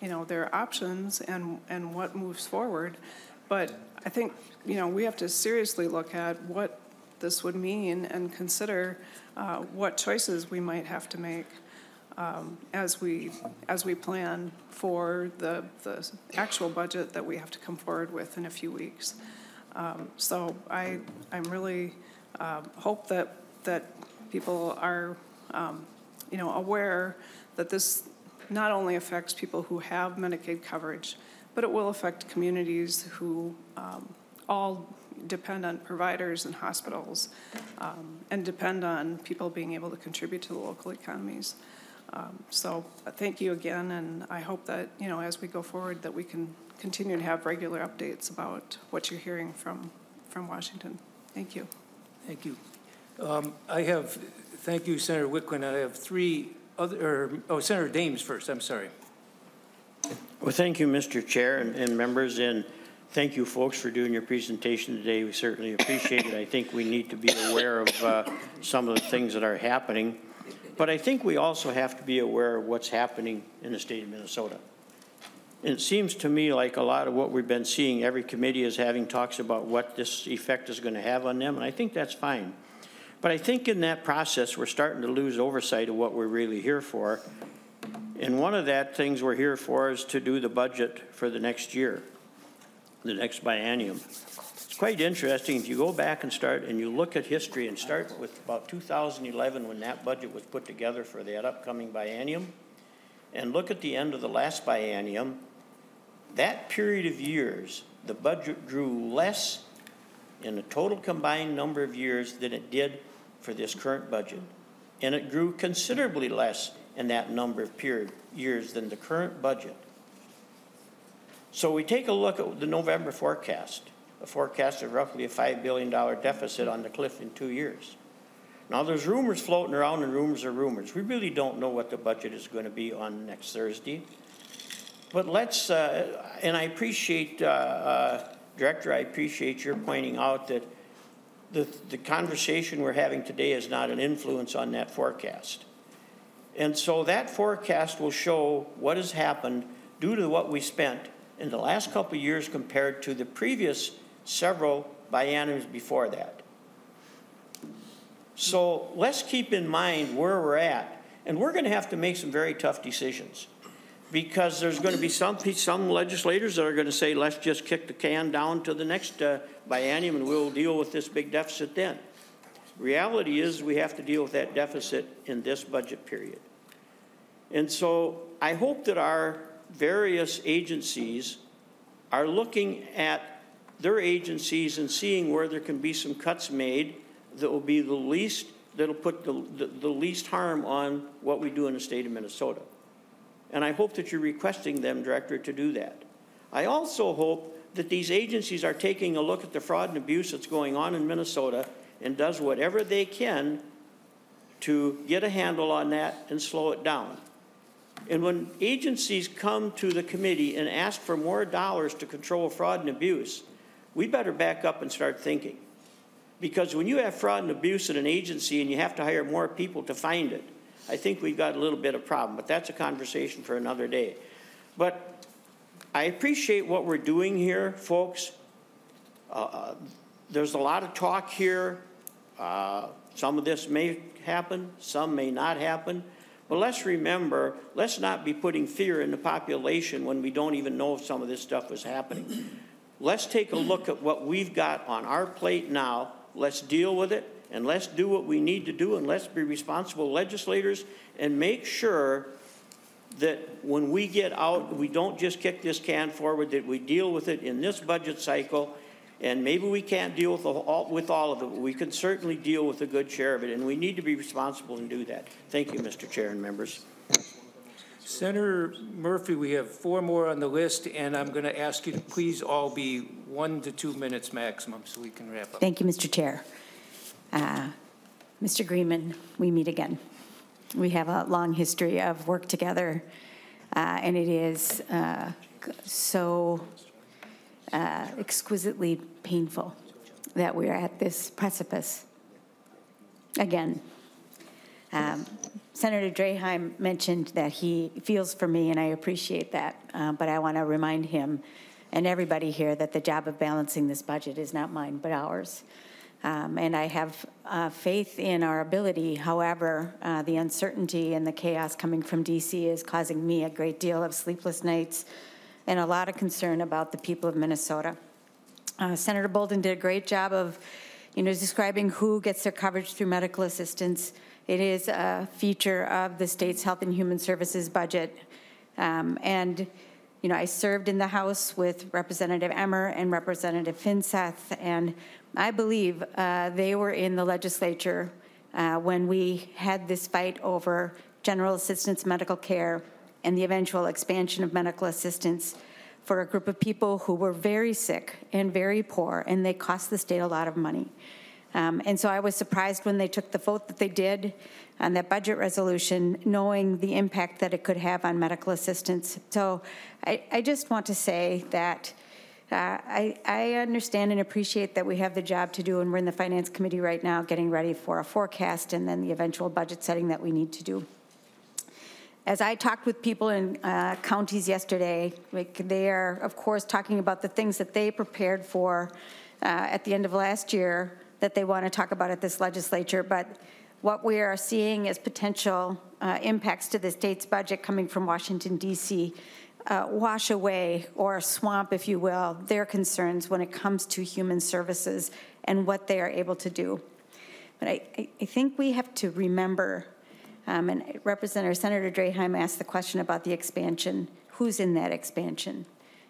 you know, their options and, and what moves forward. But I think, you know, we have to seriously look at what this would mean and consider uh, what choices we might have to make um, as we as we plan for the, the actual budget that we have to come forward with in a few weeks. Um, so I I'm really uh, hope that that people are um, you know aware that this not only affects people who have Medicaid coverage, but it will affect communities who um, all depend on providers and hospitals um, and depend on people being able to contribute to the local economies. Um, so uh, thank you again, and I hope that, you know, as we go forward, that we can continue to have regular updates about what you're hearing from, from Washington. Thank you. Thank you. Um, I have, thank you, Senator Wicklund. I have three other, or, oh, Senator Dames first, I'm sorry. Well, thank you, Mister Chair and, and members, and thank you, folks, for doing your presentation today. We certainly appreciate it. I think we need to be aware of uh, some of the things that are happening, but I think we also have to be aware of what's happening in the state of Minnesota. And it seems to me like a lot of what we've been seeing, every committee is having talks about what this effect is going to have on them, and I think that's fine. But I think in that process, we're starting to lose oversight of what we're really here for. And one of that things we're here for is to do the budget for the next year, the next biennium. It's quite interesting if you go back and start and you look at history and start with about two thousand eleven when that budget was put together for that upcoming biennium, and look at the end of the last biennium. That period of years, the budget grew less in the total combined number of years than it did for this current budget. And it grew considerably less in that number of period years than the current budget. So we take a look at the November forecast, a forecast of roughly a five billion dollar deficit on the cliff in two years. Now there's rumors floating around, and rumors are rumors. We really don't know what the budget is going to be on next Thursday. But let's, uh, and I appreciate, uh, uh, Director, I appreciate your pointing out that the, the conversation we're having today is not an influence on that forecast. And so that forecast will show what has happened due to what we spent in the last couple of years compared to the previous several bienniums before that. So let's keep in mind where we're at, and we're going to have to make some very tough decisions, because there's going to be some some legislators that are going to say, let's just kick the can down to the next uh, biennium and we'll deal with this big deficit then. Reality is we have to deal with that deficit in this budget period. And so I hope that our various agencies are looking at their agencies and seeing where there can be some cuts made that will be the least, that'll put the, the, the least harm on what we do in the state of Minnesota. And I hope that you're requesting them, Director, to do that. I also hope that these agencies are taking a look at the fraud and abuse that's going on in Minnesota and does whatever they can to get a handle on that and slow it down. And when agencies come to the committee and ask for more dollars to control fraud and abuse, we better back up and start thinking. Because when you have fraud and abuse at an agency and you have to hire more people to find it, I think we've got a little bit of problem, but that's a conversation for another day. But I appreciate what we're doing here, folks. Uh, there's a lot of talk here. Uh, some of this may happen, some may not happen. But let's remember, let's not be putting fear in the population when we don't even know if some of this stuff was happening. Let's take a look at what we've got on our plate now. Let's deal with it, and let's do what we need to do, and let's be responsible legislators and make sure that when we get out, we don't just kick this can forward, that we deal with it in this budget cycle. And maybe we can't deal with all, with all of it, but we can certainly deal with a good share of it, and we need to be responsible and do that. Thank you, Mister Chair and members. Senator Murphy, we have four more on the list, and I'm going to ask you to please all be one to two minutes maximum so we can wrap up. Thank you, Mister Chair. Uh, Mister Greenman, we meet again. We have a long history of work together, uh, and it is uh, so uh, exquisitely painful that we're at this precipice again. Um, Senator Draheim mentioned that he feels for me, and I appreciate that. Uh, but I want to remind him and everybody here that the job of balancing this budget is not mine, but ours. Um, and I have uh, faith in our ability. However, uh, the uncertainty and the chaos coming from D C is causing me a great deal of sleepless nights and a lot of concern about the people of Minnesota. Uh, Senator Bolden did a great job of, you know, describing who gets their coverage through medical assistance. It is a feature of the state's Health and Human Services budget. Um, and, you know, I served in the House with Representative Emmer and Representative Finseth, and I believe uh, they were in the legislature uh, when we had this fight over general assistance medical care and the eventual expansion of medical assistance for a group of people who were very sick and very poor, and they cost the state a lot of money. Um, and so I was surprised when they took the vote that they did on that budget resolution, knowing the impact that it could have on medical assistance. So I, I just want to say that uh, I, I understand and appreciate that we have the job to do, and we're in the Finance Committee right now getting ready for a forecast and then the eventual budget setting that we need to do. As I talked with people in uh, counties yesterday, like they are, of course, talking about the things that they prepared for uh, at the end of last year that they want to talk about at this legislature. But what we are seeing is potential uh, impacts to the state's budget coming from Washington, D C, uh, wash away or swamp, if you will, their concerns when it comes to human services and what they are able to do. But I, I think we have to remember, um, and Representative Senator Draheim asked the question about the expansion. Who's in that expansion?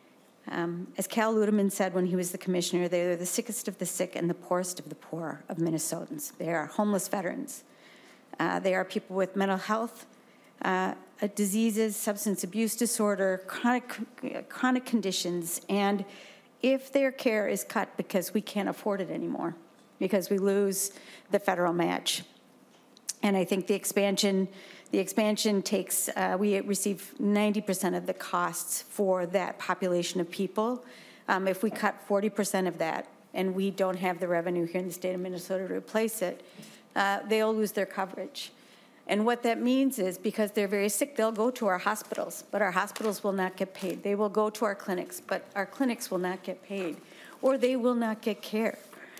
Um, as Cal Ludeman said when he was the commissioner, they are the sickest of the sick and the poorest of the poor of Minnesotans. They are homeless veterans. Uh, they are people with mental health uh, diseases, substance abuse disorder, chronic, chronic conditions, and if their care is cut because we can't afford it anymore, because we lose the federal match. And I think the expansion The expansion takes, uh, we receive ninety percent of the costs for that population of people. Um, if we cut forty percent of that and we don't have the revenue here in the state of Minnesota to replace it, uh, they'll lose their coverage. And what that means is because they're very sick, they'll go to our hospitals, but our hospitals will not get paid. They will go to our clinics, but our clinics will not get paid, or they will not get care.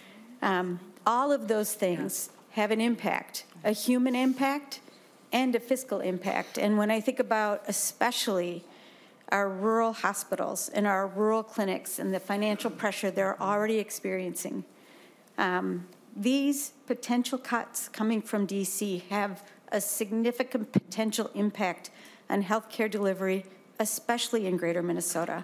Um, all of those things have an impact, a human impact, and a fiscal impact. And when I think about especially our rural hospitals and our rural clinics and the financial pressure they're already experiencing, um, these potential cuts coming from D C have a significant potential impact on healthcare delivery, especially in greater Minnesota,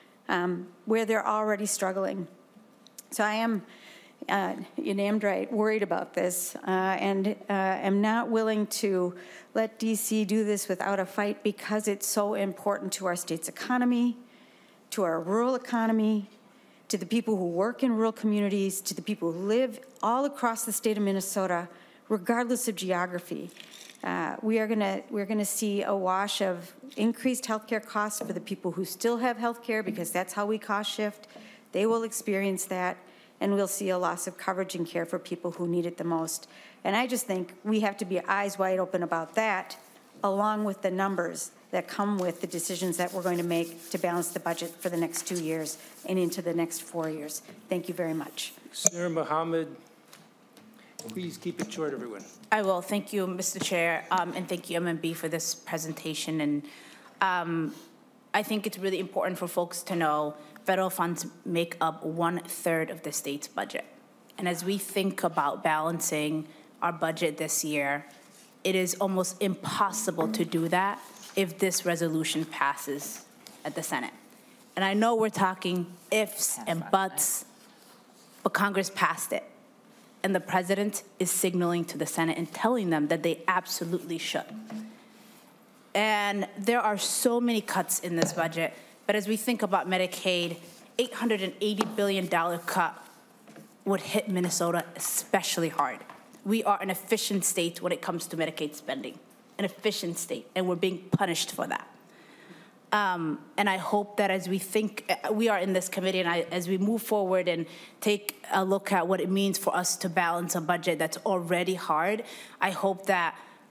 um, where they're already struggling. So I am Uh, you named right, worried about this, uh, and uh, am not willing to let D C do this without a fight because it's so important to our state's economy, to our rural economy, to the people who work in rural communities, to the people who live all across the state of Minnesota, regardless of geography. Uh, we are gonna we're gonna see a wash of increased healthcare costs for the people who still have healthcare, because that's how we cost shift. They will experience that. And we'll see a loss of coverage and care for people who need it the most. And I just think we have to be eyes wide open about that, along with the numbers that come with the decisions that we're going to make to balance the budget for the next two years and into the next four years. Thank you very much. Senator Mohammed, please keep it short, everyone. I will. Thank you, Mister Chair, um, and thank you, M M B, for this presentation. And um, I think it's really important for folks to know federal funds make up one third of the state's budget. And as we think about balancing our budget this year, it is almost impossible to do that if this resolution passes at the Senate. And I know we're talking ifs and buts, but Congress passed it. And the president is signaling to the Senate and telling them that they absolutely should. And there are so many cuts in this budget. But as we think about Medicaid, eight hundred eighty billion dollars cut would hit Minnesota especially hard. We are an efficient state when it comes to Medicaid spending, an efficient state, and we're being punished for that. Um, and I hope that as we think, we are in this committee, and I, as we move forward and take a look at what it means for us to balance a budget that's already hard, I hope that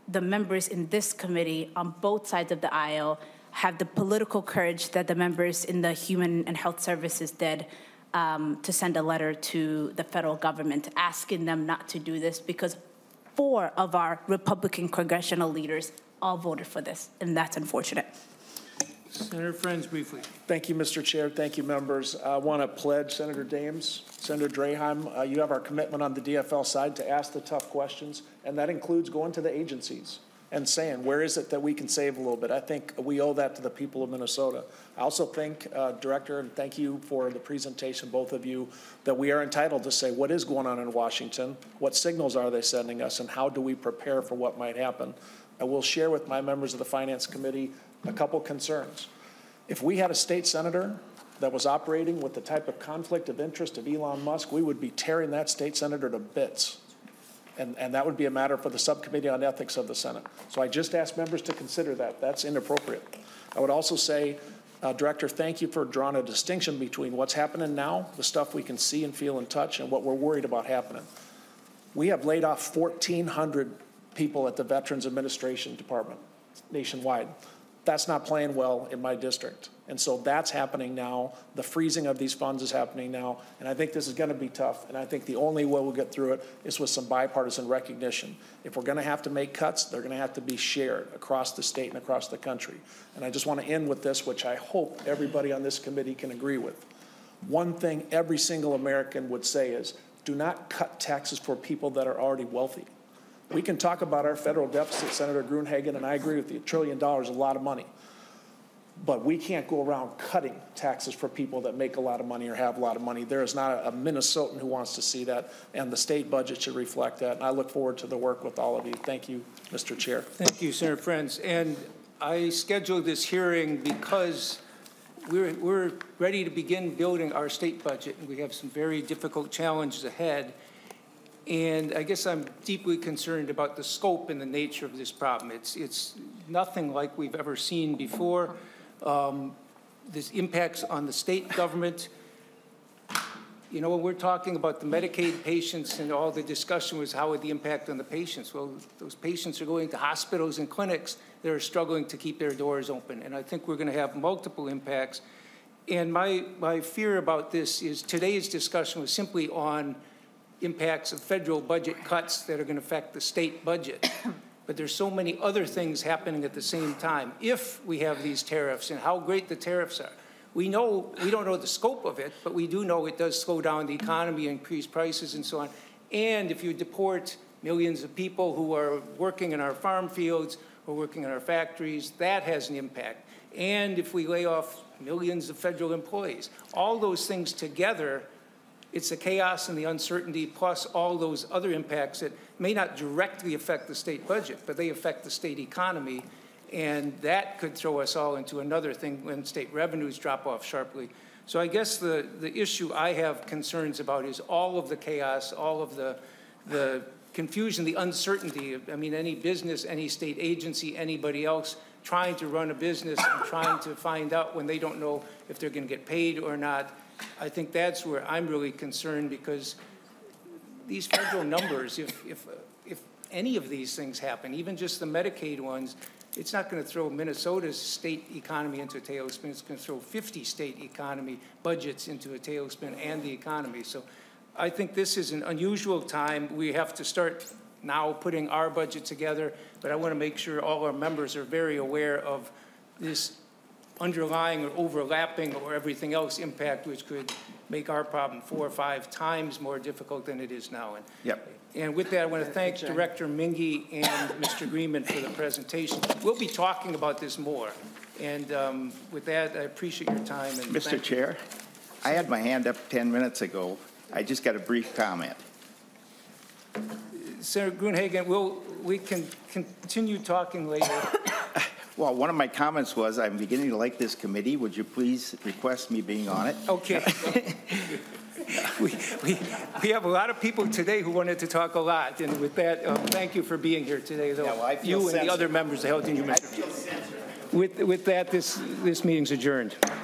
the members in this committee on both sides of the aisle have the political courage that the members in the Human and Health Services did um, to send a letter to the federal government asking them not to do this, because four of our Republican congressional leaders all voted for this, and that's unfortunate. Senator Friends, briefly. Thank you, Mister Chair. Thank you, members. I want to pledge Senator Dames, Senator Draheim, uh, you have our commitment on the D F L side to ask the tough questions, and that includes going to the agencies and saying, where is it that we can save a little bit? I think we owe that to the people of Minnesota. I also think, uh, Director, and thank you for the presentation, both of you, that we are entitled to say what is going on in Washington, what signals are they sending us, and how do we prepare for what might happen. I will share with my members of the Finance Committee a couple concerns. If we had a state senator that was operating with the type of conflict of interest of Elon Musk, we would be tearing that state senator to bits. And, and that would be a matter for the Subcommittee on Ethics of the Senate. So I just ask members to consider that. That's inappropriate. I would also say, uh, Director, thank you for drawing a distinction between what's happening now, the stuff we can see and feel and touch, and what we're worried about happening. We have laid off fourteen hundred people at the Veterans Administration Department nationwide. That's not playing well in my district. And so that's happening now. The freezing of these funds is happening now. And I think this is going to be tough. And I think the only way we'll get through it is with some bipartisan recognition. If we're going to have to make cuts, they're going to have to be shared across the state and across the country. And I just want to end with this, which I hope everybody on this committee can agree with. One thing every single American would say is, do not cut taxes for people that are already wealthy. We can talk about our federal deficit, Senator Gruenhagen, and I agree with you, a trillion dollars is a lot of money. But we can't go around cutting taxes for people that make a lot of money or have a lot of money. There is not a, a Minnesotan who wants to see that, and the state budget should reflect that. And I look forward to the work with all of you. Thank you, Mister Chair. Thank you, Senator Friends. And I scheduled this hearing because we're, we're ready to begin building our state budget, and we have some very difficult challenges ahead. And I guess I'm deeply concerned about the scope and the nature of this problem. It's, it's nothing like we've ever seen before. Um, this impacts on the state government. You know, when we're talking about the Medicaid patients and all the discussion was how would the impact on the patients? Well, those patients are going to hospitals and clinics that are struggling to keep their doors open. And I think we're going to have multiple impacts. And my, my fear about this is today's discussion was simply on impacts of federal budget cuts that are going to affect the state budget. But there's so many other things happening at the same time. If we have these tariffs and how great the tariffs are, we know, we don't know the scope of it, but we do know it does slow down the economy, increase prices and so on. And if you deport millions of people who are working in our farm fields or working in our factories, that has an impact. And if we lay off millions of federal employees, all those things together, it's the chaos and the uncertainty plus all those other impacts that may not directly affect the state budget, but they affect the state economy. And that could throw us all into another thing when state revenues drop off sharply. So I guess the, the issue I have concerns about is all of the chaos, all of the, the confusion, the uncertainty. I mean, any business, any state agency, anybody else trying to run a business and trying to find out when they don't know if they're going to get paid or not. I think that's where I'm really concerned, because these federal numbers, if, if, if any of these things happen, even just the Medicaid ones, it's not going to throw Minnesota's state economy into a tailspin. It's going to throw fifty state economy budgets into a tailspin and the economy. So I think this is an unusual time. We have to start now putting our budget together, but I want to make sure all our members are very aware of this underlying or overlapping or everything else impact, which could make our problem four or five times more difficult than it is now. And, yep. and with that, I want to thank Director Mingy and Mister Greenman for the presentation. We'll be talking about this more. And um, with that, I appreciate your time. And Mister Chair, I had my hand up ten minutes ago. I just got a brief comment. Senator Gruenhagen, we'll, we can continue talking later. Well, one of my comments was, I'm beginning to like this committee. Would you please request me being on it? Okay. we, we, we have a lot of people today who wanted to talk a lot. And with that, um, thank you for being here today, though. Yeah, well, I feel you and censored. the other members of the Health and Human Services. With, with that, this, this meeting's adjourned.